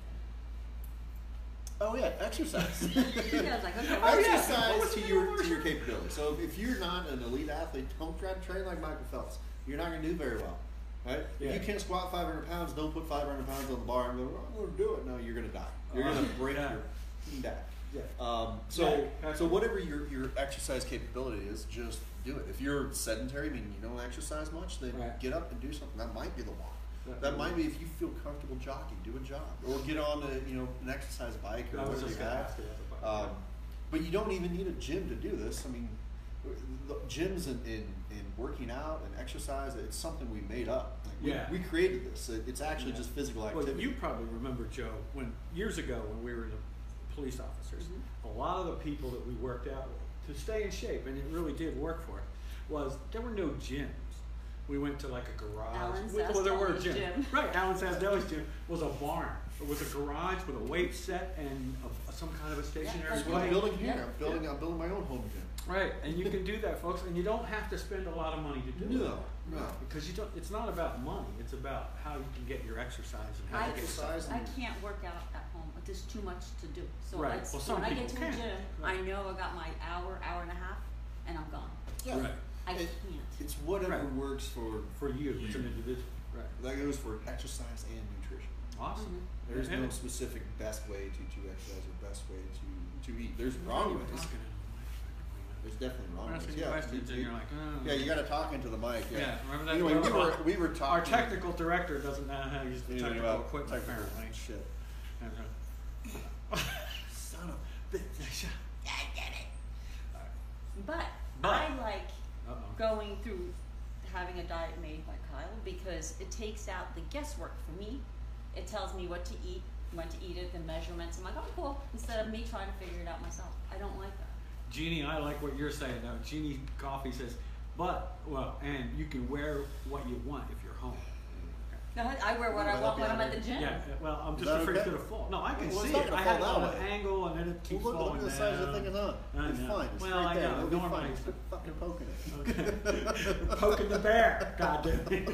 S4: oh yeah, exercise.
S5: Yeah, I was like, okay,
S3: Oh,
S5: well,
S3: yeah.
S4: Exercise
S3: What was
S4: to
S3: the
S4: your
S3: name of
S4: to
S3: the
S4: your
S3: show?
S4: capability. So if you're not an elite athlete, don't try to train like Michael Phelps. You're not going to do very well, right?
S3: Yeah.
S4: If you can't squat five hundred pounds, don't put five hundred pounds on the bar and go, "Oh, I'm going to do it." No, you're going to die. You're going
S3: Uh,
S4: to break
S3: yeah.
S4: your fucking back.
S3: Yeah.
S4: Um, so,
S3: Yeah, exactly.
S4: so whatever your, your exercise capability is, just do it. If you're sedentary, meaning you don't exercise much, then
S3: Right.
S4: get up and do something. That might be the walk.
S3: That-
S4: That might be if you feel comfortable jogging, do a jog, or get on a you know an exercise bike or
S3: I was
S4: whatever
S3: just
S4: you
S3: gonna
S4: have.
S3: ask you about the bike,
S4: Um, but you don't even need a gym to do this. I mean, the gyms and in, in working out and exercise, it's something we made up. Like we,
S3: Yeah.
S4: we created this. It, it's actually
S3: Yeah.
S4: just physical
S3: Well,
S4: activity.
S3: you probably remember, Joe, when years ago when we were the police officers,
S5: Mhm.
S3: a lot of the people that we worked out with to stay in shape, and it really did work for us, was there were no gyms. We went to like a garage.
S5: Alan
S3: We- well, there were
S5: Sasdale's
S3: gyms.
S5: gym.
S3: Right, Alan Sasdale's gym was a barn. It was a garage with a weight set and a, some kind of a stationary
S5: that's
S4: That's what I'm
S3: weight.
S4: building here.
S5: Yeah.
S4: I'm building. I'm building my own home gym.
S3: Right, and you can do that, folks, and you don't have to spend a lot of money to do it.
S4: No, no.
S3: Because you don't. It's not about money. It's about how you can get your exercise and how
S5: I,
S3: you get
S4: exercise
S5: I
S4: and-
S5: can't work out at home. There's too much to do. So
S3: Right.
S5: that's
S3: Well, some
S5: when I get to
S3: people
S5: a
S3: can.
S5: gym,
S3: Right.
S5: I know I got my hour, hour and a half, and I'm gone.
S4: Yeah.
S3: Right.
S5: I
S4: It-
S5: can't.
S4: It's whatever
S3: Right.
S4: works for.
S3: for you. It's an
S4: You.
S3: individual. Right.
S4: That goes for exercise and nutrition.
S3: Awesome.
S5: Mhm.
S4: There's
S3: And
S4: no
S3: it-
S4: specific best way to, to exercise or best way to, to eat. There's wrong
S3: We're
S4: ways.
S3: talking in the mic.
S4: There's definitely wrong
S3: We're
S4: ways.
S3: asking
S4: Yeah,
S3: questions
S4: you-
S3: and you're like, oh.
S4: yeah, you got to talk into the mic. Yeah.
S3: Yeah, remember that?
S4: Anyway, we
S3: Well,
S4: were we were
S3: Our
S4: talking.
S3: technical director doesn't know how to use the
S4: anyway,
S3: technical
S4: about
S3: equipment,
S4: technical
S3: apparently.
S4: shit.
S3: And, uh,
S4: Son of a bitch.
S5: But,
S3: But-
S5: I like
S3: Uh-oh.
S5: going through having a diet made by Kyle because it takes out the guesswork for me. It tells me what to eat, when to eat it, the measurements. I'm like, oh, cool. Instead of me trying to figure it out myself. I don't like that.
S3: Jeannie, I like what you're saying now. Jeannie Coffee says, but, well, and you can wear what you want if you're home.
S5: No, I wear what
S4: No,
S5: I
S4: but
S5: want when
S4: that'd
S5: I'm
S4: be
S5: at the gym.
S3: Yeah, well, I'm
S4: Is
S3: just
S4: that
S3: afraid
S4: okay?
S3: it's gonna fall. No, I can
S4: Well, it's
S3: see
S4: not
S3: it.
S4: gonna
S3: I
S4: fall
S3: have it
S4: that
S3: on
S4: way.
S3: an angle and then it keeps
S4: Well, look,
S3: falling
S4: look at the size of the thing
S3: down.
S4: is on.
S3: I
S4: It's
S3: know.
S4: fine. It's
S3: Well,
S4: right
S3: I
S4: there.
S3: know.
S4: It'll be
S3: Normally
S4: fine.
S3: it's-
S4: Quit fucking poking it.
S3: Okay. Poking the bear. God damn it.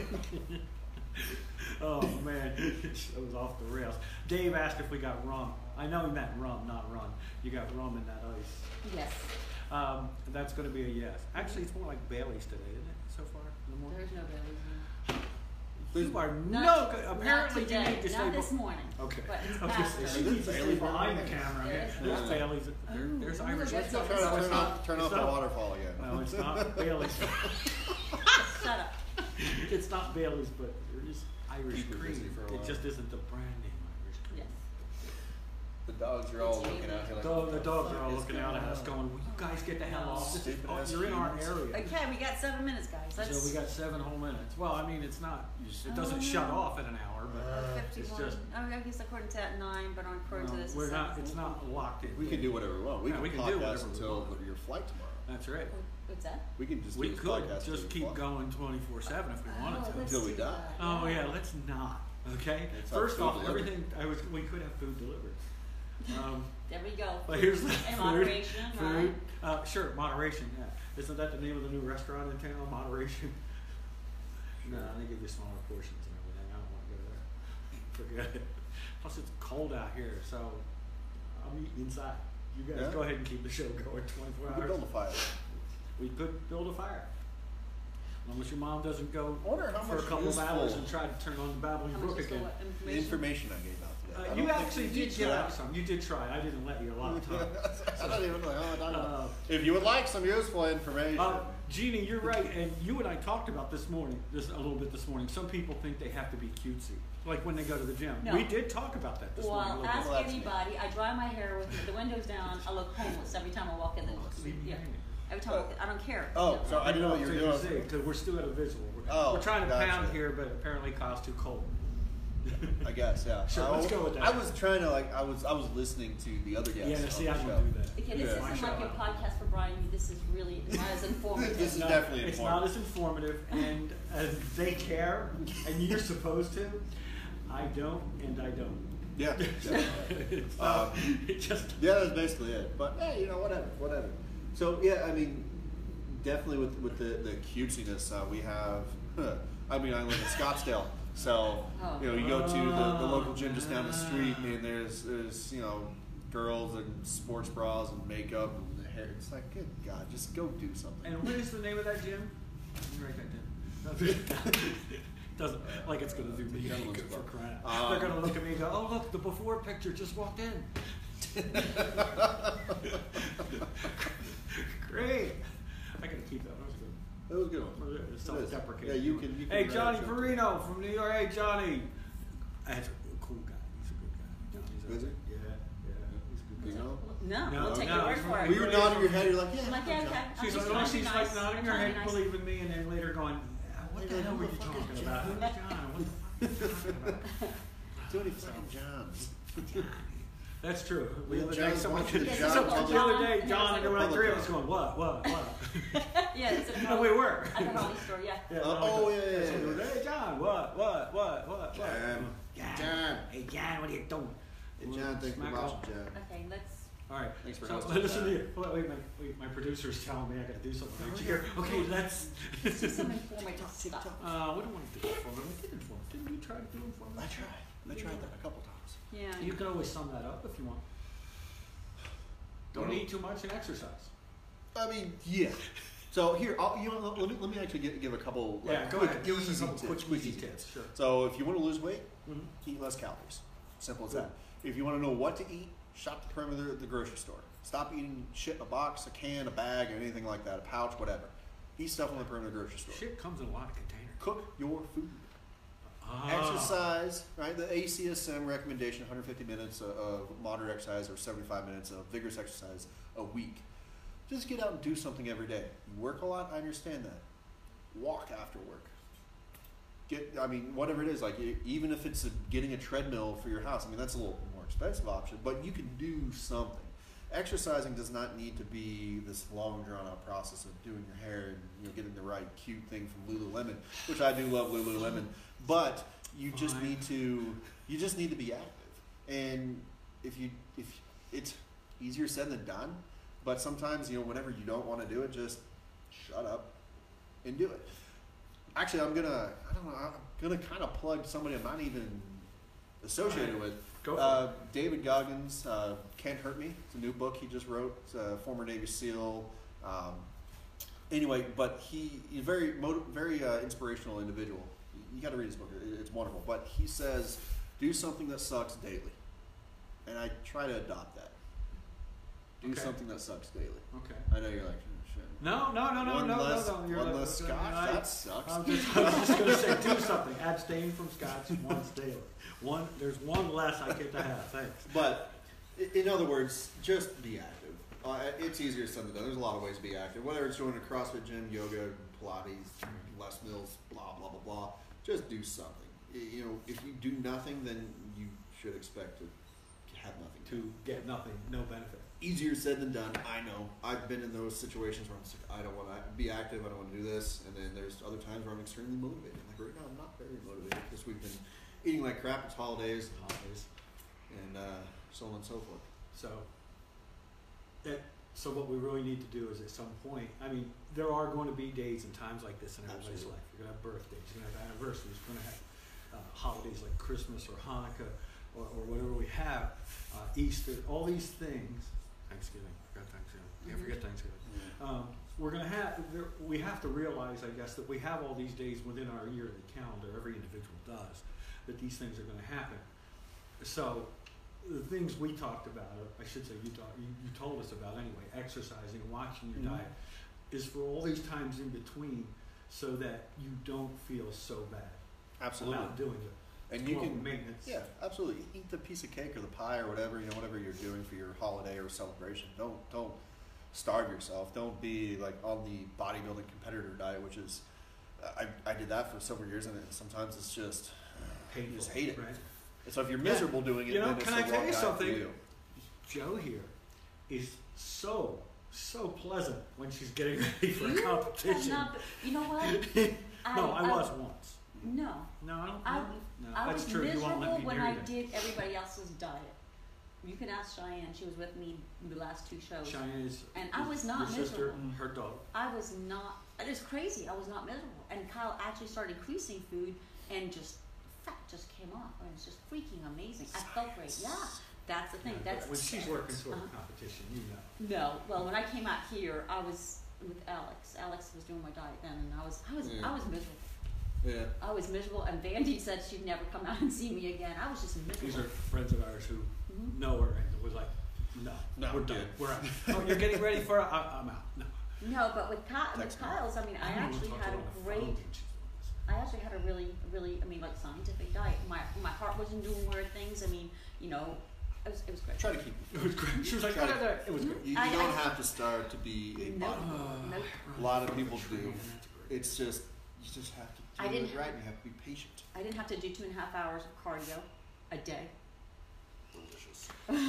S3: Oh man, it was off the rails. Dave asked if we got rum. I know he meant rum, not run. You got rum in that ice.
S5: Yes.
S3: Um, that's going to be a yes. Actually, it's more like Bailey's today, isn't it? So far in the morning.
S5: There's no Bailey's.
S3: You are
S5: Not
S3: no
S5: t-
S3: good.
S5: not
S3: Apparently,
S5: today,
S3: you need to stay.
S5: not this
S3: be-
S5: morning.
S3: Okay.
S5: But it's
S3: I was
S5: past
S3: gonna say,
S5: her.
S3: she needs to
S4: There's
S3: stay
S4: Bailey's
S3: behind the
S4: right
S3: camera.
S5: there.
S3: Yeah, There's
S4: Yeah.
S3: Bailey's. There, there's
S5: Ooh,
S3: Irish.
S5: that's
S3: It's
S5: not-
S3: not-
S4: Try to
S3: it's
S4: turn
S3: not-
S4: off, turn
S3: it's
S4: off the
S3: not-
S4: waterfall again.
S3: No, it's not Bailey's.
S5: Shut up.
S3: It's not Bailey's, but there is Irish
S4: Keep her
S3: cream.
S4: busy for a
S3: It
S4: while.
S3: just isn't the brand name Irish cream.
S5: Yes.
S4: The dogs are all looking at you like,
S3: Dog, the dogs are all
S4: "What
S3: looking
S4: is
S3: out at
S4: going
S3: us
S4: on?"
S3: going, will you guys get the hell
S5: No.
S3: off? This is,
S4: Stupid
S3: oh,
S4: ass
S3: you're in our
S4: humans.
S3: area.
S5: Okay, we got seven minutes, guys. Let's.
S3: So we got seven whole minutes. Well, I mean, it's not, it doesn't
S5: Oh,
S3: shut
S5: no.
S3: off in an hour, but
S5: Uh,
S3: it's
S5: fifty-one.
S3: just,
S5: Oh, I guess according to that nine, but according
S3: no,
S5: to this,
S3: we're
S5: it's
S3: not,
S5: seven.
S3: it's not locked in.
S4: We can do whatever we want. We
S3: Yeah,
S4: can
S3: we can do
S4: podcast
S3: whatever we
S4: until
S3: want.
S4: your flight tomorrow.
S3: That's right.
S5: What's that?
S4: We can just
S3: We
S4: do this
S3: could
S4: podcast
S3: just
S4: till
S3: keep
S4: your flight.
S3: going twenty-four seven if we wanted
S5: Oh,
S3: to.
S5: let's
S4: Until we
S5: do
S4: die.
S5: that.
S3: Oh yeah, let's not. Okay.
S4: Let's have
S3: First
S4: food
S3: off,
S4: delivered.
S3: everything I was we could have food delivered. Um,
S5: There we go.
S3: but here's the
S5: In
S3: food.
S5: moderation,
S3: Food.
S5: right?
S3: Uh, sure, moderation. Yeah. Isn't that the name of the new restaurant in town? Moderation. No, they give you smaller portions and everything. I don't want to go there. Forget it. Plus, it's cold out here, so I'm eating inside. You guys
S4: Yeah?
S3: go ahead and keep the show going twenty-four
S4: We
S3: hours.
S4: can build a fire.
S3: We could build a fire. As long as your mom doesn't go
S4: I wonder how
S3: for a
S4: much
S3: couple of
S4: useful-
S3: hours and try to turn on the babbling
S5: How much
S3: brook
S5: is the
S3: again.
S5: what,
S4: The
S5: information?
S4: information I gave out today. I
S3: Uh,
S4: don't
S3: you
S4: think
S3: actually
S4: we
S3: did
S4: should
S3: give
S4: try.
S3: out some. You did try. I didn't let you a lot of time.
S4: I don't even know how I don't know.
S3: Uh,
S4: If you would like some useful information,
S3: Uh, Jeannie, you're right, and you and I talked about this morning, this a little bit this morning. Some people think they have to be cutesy, like when they go to the gym.
S5: No.
S3: We did talk about that this morning.
S5: Well,
S3: a little
S5: ask
S3: bit.
S4: Well, that's me.
S5: anybody. I dry my hair with the windows down. I look homeless every time I walk in the
S3: Leave me
S5: yeah.
S3: hanging.
S5: Every time I walk in, I don't care.
S4: Oh,
S5: You know,
S4: so I didn't know what you were
S3: So
S4: doing.
S3: see, 'cause we're still at a visual. We're,
S4: Oh,
S3: we're trying to
S4: gotcha.
S3: pound here, but apparently Kyle's too cold.
S4: I guess, yeah.
S3: Sure,
S4: I,
S3: let's go with that.
S4: I was trying to like, I was, I was listening to the other guests.
S3: Yeah,
S4: on
S3: see,
S4: the
S3: I
S4: show.
S3: don't do that.
S5: Okay, this
S4: Yeah.
S5: isn't like your podcast for Brian. This is really not as informative.
S4: This is
S3: No,
S4: definitely
S3: it's
S4: informative.
S3: not as informative, and as they care, and you're supposed to. I don't, and I don't.
S4: Yeah. definitely.
S3: It's not-
S4: Um,
S3: it just
S4: Yeah, that's basically it. But hey, you know, whatever, whatever. So yeah, I mean, definitely with with the the cutesiness, uh, we have. I mean, I live in Scottsdale, so
S5: Oh.
S4: you know, you go to the, the local gym just down the street, and there's there's you know, girls in sports bras and makeup and hair. It's like, good God, just go do something.
S3: And what is the name of that gym? Let me write that down. Doesn't like it's gonna do me any good for crying out.
S4: Um,
S3: They're gonna look at me and go, "Oh look, the before picture just walked in." Great. I gotta keep that. That was good.
S4: That was a good one.
S3: It's
S4: It is.
S3: self-deprecating.
S4: Yeah, you can. You can
S3: Hey
S4: write
S3: Johnny
S4: a joke.
S3: Perino from New York. Hey Johnny. That's a cool guy. He's a good guy. Johnny's
S4: Is
S3: a-
S4: he?
S3: Yeah, yeah. He's a good
S4: You
S3: guy.
S4: know?
S5: No,
S3: No,
S5: we'll take
S3: no,
S5: your word
S3: it's
S5: for it.
S4: Well, you were nodding your head. You're like, yeah.
S5: I'm like, yeah, okay. I'm
S3: She's
S5: just
S3: like,
S5: trying
S3: oh,
S5: to be
S3: she's
S5: nice.
S3: like nodding
S5: I'm
S3: her
S5: trying
S3: head,
S5: to be nice.
S3: believing me, and then later going, "Ah, what the hell were you talking about? Who's John? What the fuck are you talking about?
S4: Tony fucking Johns.
S3: That's true.
S4: We
S3: The
S4: had
S3: other day,
S4: John
S3: somebody,
S4: watching the
S5: John
S3: so,
S5: Public-
S3: the other
S5: John,
S3: day,
S5: and
S3: John
S5: it
S3: and
S5: was
S3: my
S4: like-
S3: three of us going, what, what, what?
S5: Yeah, it's a
S3: No, we were.
S5: At the Holly store, yeah.
S3: Yeah,
S4: Uh,
S3: no,
S4: oh,
S3: I-
S4: yeah, yeah,
S3: so
S4: yeah.
S3: we were, Hey, John, what, what, what, what, what?
S4: John.
S3: John.
S4: John.
S3: Hey, John, what are you doing?
S4: Hey, John, thanks for
S3: Smack
S4: watching,
S3: off.
S4: John.
S5: Okay, let's.
S3: All right.
S4: Thanks for
S3: so,
S4: hosting
S3: listen
S4: that.
S3: to you. Wait, wait, my, wait, my producer's telling me I got to do something. Did you hear? Okay, let's.
S5: Do some informative stuff.
S3: Uh, we don't want to do informative. We did informative. Didn't you try to do informative?
S4: I tried. I tried that a couple times.
S5: Yeah.
S3: You can always sum that up if you want. Don't eat too much and exercise.
S4: I mean, yeah. So here, I'll, you know, let me let me actually give, give a couple. Like,
S3: Yeah, go
S4: quick,
S3: ahead. Give us a
S4: easy
S3: couple
S4: tips,
S3: quick, easy
S4: easy
S3: tips. Sure.
S4: So if you want to lose weight,
S3: Mhm.
S4: eat less calories. Simple as
S3: Cool.
S4: that. If you want to know what to eat, shop the perimeter of the grocery store. Stop eating shit in a box, a can, a bag, or anything like that, a pouch, whatever. Eat stuff on the perimeter of the grocery store.
S3: Shit comes in a lot of containers.
S4: Cook your food.
S3: Ah.
S4: Exercise, right? The A C S M recommendation: one hundred fifty minutes of, of moderate exercise or seventy-five minutes of vigorous exercise a week. Just get out and do something every day. You work a lot, I understand that. Walk after work. Get, I mean, whatever it is, like e- even if it's a, getting a treadmill for your house. I mean, that's a little more expensive option, but you can do something. Exercising does not need to be this long, drawn-out process of doing your hair and you know getting the right cute thing from Lululemon, which I do love Lululemon. But you just
S3: Fine.
S4: need to you just need to be active. And if you if it's easier said than done, but sometimes, you know, whenever you don't want to do it, just shut up and do it. Actually, I'm gonna I don't know I'm gonna kind of plug somebody I'm not even associated
S3: Alright.
S4: with.
S3: Go for
S4: Uh, David Goggins, uh, Can't Hurt Me. It's a new book he just wrote. It's a former Navy SEAL. Um, anyway, but he, he's a very, motiv- very uh, inspirational individual. You, you got to read his book. It, it's wonderful. But he says, do something that sucks daily. And I try to adopt that. Do
S3: Okay.
S4: something that sucks daily.
S3: Okay.
S4: I know you're like, oh, shit.
S3: No, no, no, no,
S4: one
S3: no,
S4: less,
S3: no, no. You're
S4: one
S3: like,
S4: less
S3: uh,
S4: scotch?
S3: I-
S4: That sucks.
S3: I'm just, I was just going to say, do something. Abstain from scotch once daily. One, there's one less I get to have. Thanks.
S4: But i- in other words, just be active. Uh, it's easier said than done. There's a lot of ways to be active. Whether it's joining a CrossFit gym, yoga, Pilates, Les Mills, blah blah blah blah. Just do something. Y- You know, if you do nothing, then you should expect to have nothing.
S3: To get nothing, no benefit.
S4: Easier said than done. I know. I've been in those situations where I'm just like, I don't want to be active. I don't want to do this. And then there's other times where I'm extremely motivated. Like right now, I'm not very motivated because we've been eating like crap. It's holidays,
S3: Holidays.
S4: and uh, so on and so forth.
S3: So, that, so what we really need to do is at some point, I mean, there are going to be days and times like this in everybody's
S4: Absolutely.
S3: life. You're going to have birthdays, you're going to have anniversaries, you're going to have uh, holidays like Christmas or Hanukkah or, or whatever we have, uh, Easter, all these things. Thanksgiving, forgot Thanksgiving. Can't
S5: Mhm.
S3: forget Thanksgiving. Um, we're going to have, there, we have to realize, I guess, that we have all these days within our yearly calendar, every individual does, that these things are going to happen. So, the things we talked about, or I should say you, talk, you, you told us about anyway, exercising, watching your
S4: Mhm.
S3: diet, is for all these times in between so that you don't feel so bad
S4: Absolutely.
S3: about doing it.
S4: And you
S3: Well,
S4: can
S3: maintenance.
S4: Yeah, absolutely. Eat the piece of cake or the pie or whatever, you know, whatever you're doing for your holiday or celebration. Don't don't starve yourself. Don't be like on the bodybuilding competitor diet, which is I, I did that for several years, and it, sometimes it's just
S3: Painful,
S4: you just hate it.
S3: right?
S4: And so if you're
S3: Yeah.
S4: miserable doing it,
S3: You know,
S4: then it's
S3: can
S4: the
S3: I
S4: wrong
S3: tell you
S4: diet
S3: something?
S4: for you.
S3: Joe here is so so pleasant when she's getting ready for a
S5: You
S3: competition.
S5: cannot be- you know what?
S3: no, I,
S5: I-
S3: was once.
S5: No.
S3: No, I don't.
S5: I,
S3: no, no,
S5: I
S3: that's
S5: was
S3: true. You won't let
S5: miserable
S3: me
S5: when
S3: near
S5: I
S3: you then.
S5: did everybody else's diet. You can ask Cheyenne. She was with me the last two shows.
S3: Cheyenne is,
S5: And I
S3: is
S5: was not
S3: your sister,
S5: miserable.
S3: her dog.
S5: I was not. It was crazy. I was not miserable. And Kyle actually started increasing food, and just fat just came off. And it was just freaking amazing. I felt great. Yeah, that's the thing.
S3: Yeah,
S5: That's
S3: when she's working toward
S5: uh-huh.
S3: a competition, you know.
S5: No, well, when I came out here, I was with Alex. Alex was doing my diet then, and I was, I was,
S4: Yeah.
S5: I was miserable.
S4: Yeah.
S5: I was miserable, and Vandy said she'd never come out and see me again. I was just miserable.
S3: These are friends of ours who
S5: Mhm.
S3: know her and was like, no,
S4: No,
S3: we're
S4: dude.
S3: done. We're out. Oh, you're getting ready for it? I, I'm out. No.
S5: No, but with, Ky- with
S4: Text me.
S5: Kyle's, I mean, I
S3: don't even
S5: actually
S3: talk to
S5: had
S3: her
S5: a
S3: on the
S5: great.
S3: phone when she's doing this.
S5: I actually had a really, really, I mean, like scientific diet. My my heart wasn't doing weird things. I mean, you know, it was it was great.
S4: Try to keep it.
S3: It was great. She was like,
S4: Try to-
S3: "No, no, no." It was good.
S4: You, you
S5: I-
S4: don't
S5: I-
S4: have to starve to be a
S5: No.
S4: bodybuilder.
S5: Nope.
S4: A lot of people do.
S3: Training, that's great.
S4: It's just you just have to do
S5: I didn't
S4: it right. You have to be patient.
S5: I didn't have to do two and a half hours of cardio a day.
S4: Delicious.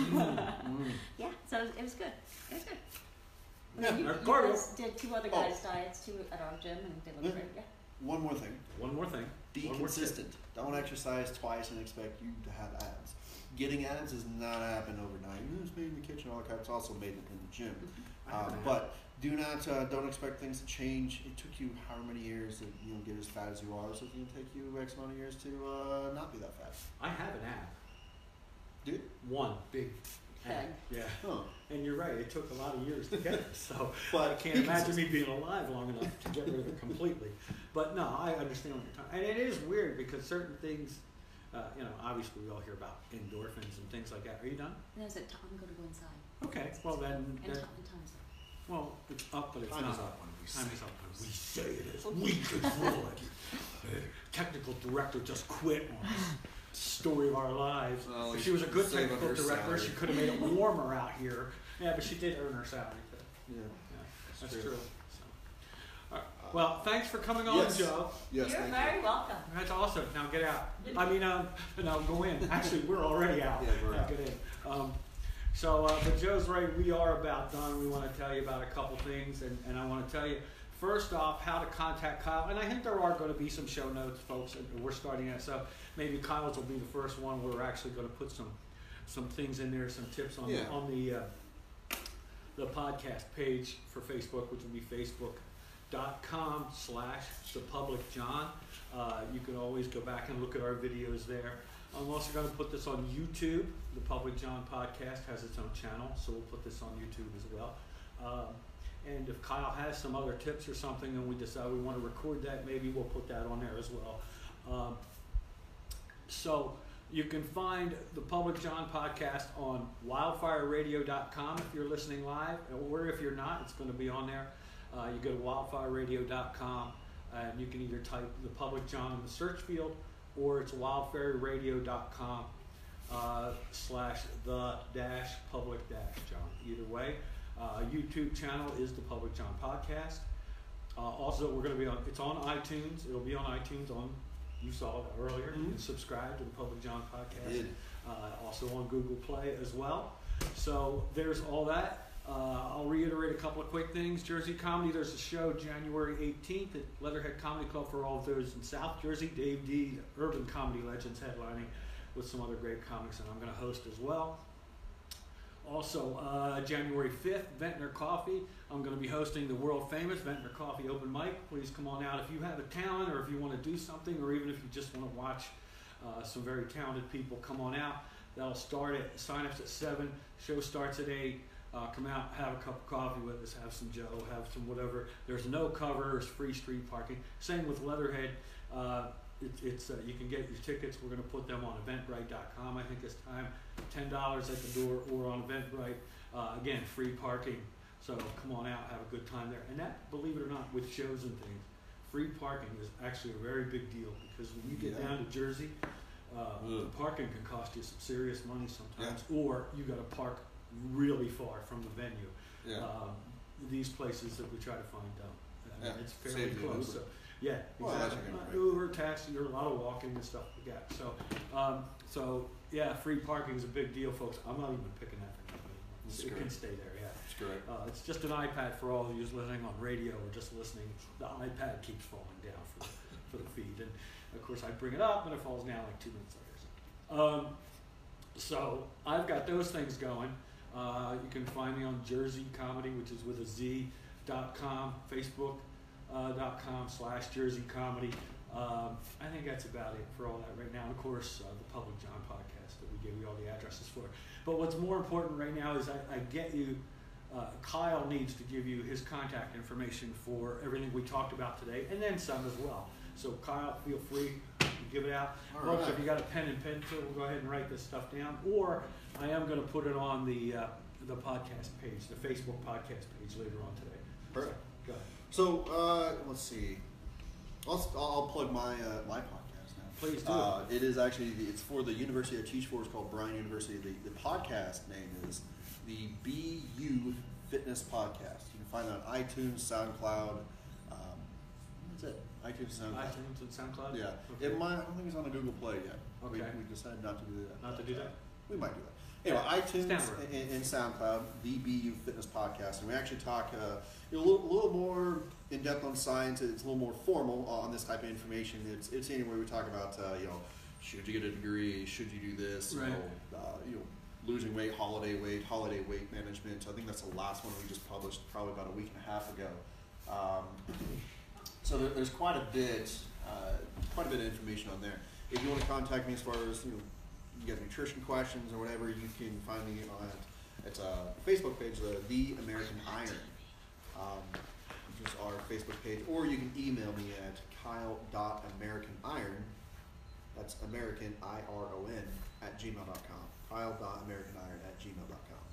S5: Yeah, so it was, it was good. It was good.
S3: Yeah,
S5: you,
S3: our
S5: you
S3: cardio-
S5: guys did two other
S4: Oh.
S5: guys' diets too at our gym, and they
S4: Yeah.
S5: looked great. Yeah.
S4: One more thing.
S3: One more thing.
S4: Be
S3: One more tip.
S4: consistent. Don't exercise twice and expect you to have abs. Getting abs does not happen overnight. It's made in the kitchen, all that crap. It's also made in the gym.
S3: I have
S4: Um,
S3: an ab.
S4: but do not uh, don't expect things to change. It took you however many years to you know get as fat as you are. So it's going to take you X amount of years to uh, not be that fat.
S3: I have an ab.
S4: Dude.
S3: One big ab.
S5: Thing.
S3: Yeah.
S4: Huh.
S3: And you're right. It took a lot of years to get it. So
S4: But
S3: I can't
S4: be
S3: imagine me
S4: consistent.
S3: being alive long enough to get rid of it completely. But no, I understand what you're talking. And it is weird because certain things, uh, you know, obviously we all hear about endorphins and things like that. Are you done?
S5: And I was like, I'm going to go inside.
S3: Okay. Well then,
S5: And,
S3: then
S5: time, and time's up.
S3: well, it's up, but it's
S4: Time
S3: not
S4: is
S3: up.
S4: up when we
S3: Time
S4: say
S3: is up when we say it is. We control it. Technical director just quit on us. Story of our lives.
S4: Well,
S3: if she was a good
S4: save on
S3: technical
S4: her
S3: director,
S4: salary.
S3: she could have made it warmer out here. Yeah, but she did earn her salary. But,
S4: Yeah.
S3: yeah, that's
S4: true.
S3: true. So. All right. Well, thanks for coming on,
S4: Yes.
S3: Joe.
S4: Yes.
S5: You're
S4: thank
S5: very
S4: you.
S5: welcome.
S3: That's awesome. Now get out. I mean, um, no, go in. Actually, we're already out.
S4: Yeah, we're
S3: Now
S4: out.
S3: Get in. Um, so, uh, but Joe's right. We are about done. We want to tell you about a couple things, and, and I want to tell you, first off, how to contact Kyle, and I think there are going to be some show notes, folks, and we're starting that, so maybe Kyle's will be the first one where we're actually going to put some some things in there, some tips on
S4: Yeah.
S3: the, on the uh, the podcast page for Facebook, which will be facebook.com slash the public John. Uh, you can always go back and look at our videos there. I'm also going to put this on YouTube. The Public John podcast has its own channel, so we'll put this on YouTube as well. Um, and if Kyle has some other tips or something and we decide we want to record that, maybe we'll put that on there as well. Um, so you can find the Public John podcast on wildfire radio dot com if you're listening live, or if you're not, it's going to be on there. Uh, you go to wildfire radio dot com and you can either type the Public John in the search field, or it's wildfire radio dot com uh, slash the dash public dash John. Either way, uh, YouTube channel is the Public John podcast. Uh, also, we're going to be on. It's on iTunes. It'll be on iTunes. On you saw it earlier.
S4: Mm-hmm.
S3: You can subscribe to the Public John podcast.
S4: I did.
S3: Uh, also on Google Play as well. So there's all that. Uh, I'll reiterate a couple of quick things. Jersey Comedy, there's a show January eighteenth at Leatherhead Comedy Club for all of those in South Jersey. Dave D, Urban Comedy Legends, headlining with some other great comics, and I'm going to host as well. Also, uh, January fifth, Ventnor Coffee. I'm going to be hosting the world famous Ventnor Coffee open mic. Please come on out if you have a talent, or if you want to do something, or even if you just want to watch uh, some very talented people. Come on out. That'll start at sign-ups at seven. Show starts at eight. Uh, come out, have a cup of coffee with us, have some Joe, have some whatever. There's no cover, there's free street parking. Same with Leatherhead. Uh, it, it's uh, you can get your tickets. We're going to put them on eventbrite dot com. I think this time, ten dollars at the door, or on Eventbrite. Uh, again, free parking. So come on out, have a good time there. And that, believe it or not, with shows and things, free parking is actually a very big deal, because when you get
S4: Yeah.
S3: down to Jersey, uh, the parking can cost you some serious money sometimes, or you got to park really far from the venue.
S4: Yeah.
S3: Um, these places that we try to find out, uh,
S4: Yeah,
S3: it's fairly
S4: save you
S3: close.
S4: Uber.
S3: So, yeah,
S4: Well, that's
S3: exactly.
S4: a good
S3: Uh,
S4: point.
S3: Uber, taxi, or a lot of walking and stuff like that. So, um, so yeah, free parking is a big deal, folks. I'm not even picking that for anybody anymore.
S4: That's
S3: It can
S4: great.
S3: stay there. Yeah.
S4: That's great.
S3: Uh, it's just an iPad for all of you listening on radio or just listening. The iPad keeps falling down for the, for the feed, and of course I bring it up and it falls down like two minutes later. So, um, so I've got those things going. Uh, you can find me on Jersey Comedy, which is with a Z dot com, Facebook uh, dot com slash Jersey Comedy. Um, I think that's about it for all that right now. And of course, uh, the Public John podcast that we give you all the addresses for. But what's more important right now is I, I get you. Uh, Kyle needs to give you his contact information for everything we talked about today, and then some as well. So Kyle, feel free to give it out.
S4: All
S3: Folks,
S4: right.
S3: if you got a pen and pencil, we'll go ahead and write this stuff down. Or I am going to put it on the uh, the podcast page, the Facebook podcast page later on today.
S4: Perfect.
S3: So, go ahead.
S4: So uh, let's see. I'll, I'll plug my uh, my podcast now.
S3: Please do.
S4: Uh, it is actually the, it's for the university I teach for. It's called Bryan University. The, the podcast name is the B U Fitness Podcast. You can find it on iTunes, SoundCloud. Um, that's it. iTunes, SoundCloud.
S3: iTunes and SoundCloud?
S4: Yeah.
S3: Okay.
S4: It might. I don't think it's on the Google Play yet. We,
S3: Okay.
S4: we decided not to do that.
S3: Not to do that?
S4: We might do that. Anyway,
S3: It's
S4: iTunes
S3: down the road.
S4: and, and SoundCloud, the B U Fitness Podcast, and we actually talk uh, a little, little more in depth on science. It's a little more formal on this type of information. It's it's anywhere we talk about uh, you know, should you get a degree, should you do this, you
S3: Right.
S4: know, uh, you know, losing weight, holiday weight, holiday weight management. I think that's the last one we just published probably about a week and a half ago. Um, so there, there's quite a bit, uh, quite a bit of information on there. If you want to contact me as far as, you know, you got nutrition questions or whatever, you can find me on it's a Facebook page, the The American Iron, um, which is our Facebook page, or you can email me at kyle dot american iron. That's American I R O N at gmail dot com. kyle dot american iron at gmail dot com.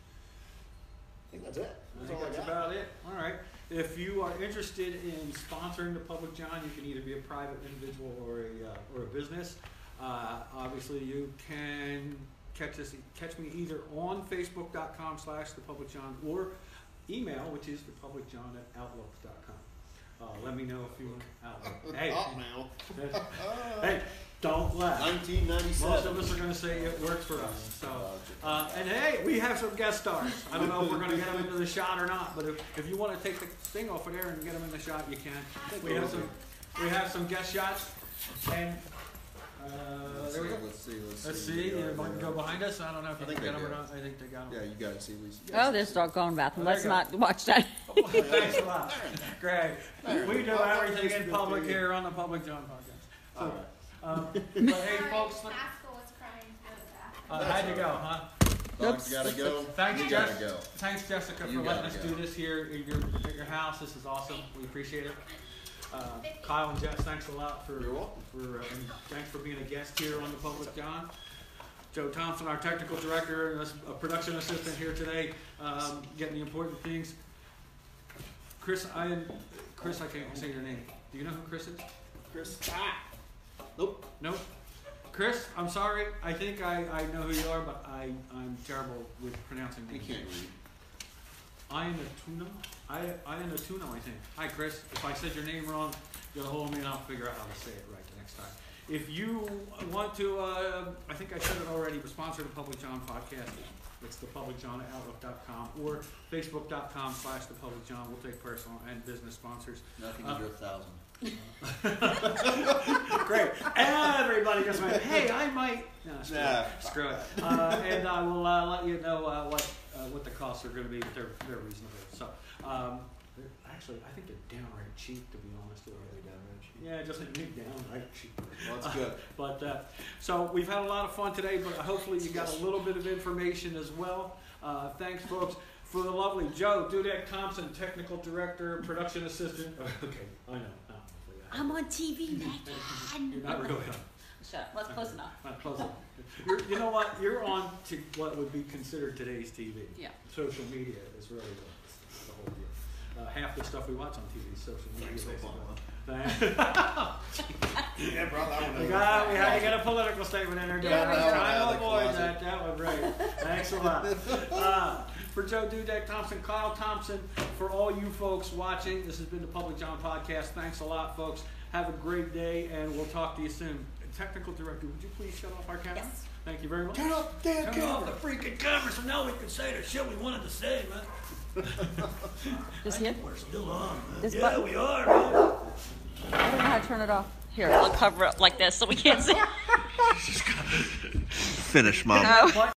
S4: I think that's it.
S3: I
S4: That's
S3: think
S4: all I
S3: that's
S4: got.
S3: about it. All right. If you are interested in sponsoring the Public John, you can either be a private individual or a uh, or a business. Uh, obviously, you can catch us catch me either on Facebook dot com slash the Public John or email, which is the Public John at outlook dot com. Uh, let me know if you. Uh, hey,
S4: Hotmail.
S3: hey, don't laugh.
S4: nineteen ninety-seven.
S3: Most of us are going to say it works for us. So, uh, and hey, we have some guest stars. I don't know if we're going to get them into the shot or not, but if, if you want to take the thing off of there and get them in the shot, you can. We have some, we have some guest shots, and uh,
S4: Let's
S3: there we
S4: see,
S3: go.
S4: let's see, let's
S3: Let's
S4: see.
S3: see.
S4: Yeah,
S3: You
S4: there
S3: might
S4: we
S3: go
S4: go.
S3: behind us. I don't know if
S4: I
S3: you
S4: think
S3: can get
S4: they
S3: them or
S4: do.
S3: not. I think they got them.
S4: Yeah, you got to see Lisa.
S5: Oh, there's doggone bathroom.
S3: There
S5: Let's
S3: you go.
S5: not watch that.
S3: Thanks a lot, Greg. We do
S4: Oh,
S3: everything
S4: that's
S3: in
S4: good
S3: public
S4: for you.
S3: here on the Public John podcast. So,
S4: All right.
S3: um, but hey, folks, look,
S6: Pascal was crying to go to the bathroom.
S3: uh, had to go, huh?
S4: Dogs gotta go.
S3: Thanks,
S4: You
S3: Jess.
S4: gotta go.
S3: Thanks, Jessica,
S4: You
S3: for letting
S4: gotta
S3: us
S4: go.
S3: do this here at your, at your house. This is awesome. We appreciate it. Uh, Kyle and Jess, thanks a lot for
S4: You're welcome.
S3: for uh, and thanks for being a guest here on the Public John. Joe Thompson, our technical director and a production assistant here today, um, getting the important things. Chris, I am Chris. I can't say your name. Do you know who Chris is?
S4: Chris. Ah. Nope.
S3: Nope. Chris, I'm sorry. I think I, I know who you are, but I, I'm terrible with pronouncing
S4: You
S3: names.
S4: can't read.
S3: Ian Atuno? I, Ian Atuno, I think. Hi, Chris. If I said your name wrong, you'll hold me and I'll figure out how to say it right the next time. If you want to, uh, I think I said it already, but sponsor the Public John podcast. It's the public john at outlook dot com or facebook dot com slash the public john. We'll take personal and business sponsors.
S4: Nothing
S3: Uh,
S4: under a thousand.
S3: Great. Everybody just went, hey, I might. No, screw
S4: Nah.
S3: it. Screw it. Uh, and I will uh, let you know uh, what uh, what the costs are going to be, but they're, they're reasonable. So, um, they're actually, I think they're downright cheap, to be honest with you. Yeah, just like me, downright cheap.
S4: Well, that's good.
S3: But, uh, so we've had a lot of fun today, but hopefully you got a little bit of information as well. Uh, thanks, folks. For the lovely Joe Dudek Thompson, technical director, production assistant. Okay, I know. No,
S5: I'm on T V, Megan.
S3: you're not really on.
S5: Shut up. Well, that's close enough.
S3: Not close enough. You're, you know what? You're on to what would be considered today's T V.
S5: Yeah.
S3: Social media is really the, the whole deal. Uh, half the stuff we watch on T V is social media.
S4: Thanks for
S3: basically.
S4: following.
S3: Thank
S4: Yeah, bro, that one.
S3: We got, we had to get a political statement in there. didn't
S4: Yeah,
S3: we?
S4: that one
S3: Trying
S4: out
S3: to
S4: of the
S3: avoid
S4: closet.
S3: that. That was great. Thanks a lot. Uh, for Joe Dudek Thompson, Kyle Thompson, for all you folks watching, this has been the Public John Podcast. Thanks a lot, folks. Have a great day, and we'll talk to you soon. Technical director, would you please shut off our camera?
S5: Yes.
S3: Thank you very much.
S4: Turn off the damn
S3: Turn
S4: camera.
S3: off the freaking camera so now we can say the shit we wanted to say, man.
S5: Just here?
S3: We're still on, man.
S5: This
S3: yeah,
S5: button?
S3: we are, man.
S5: I don't know how to turn it off. Here, I'll cover it like this so we can't see.
S4: Finish, Mom.
S5: No.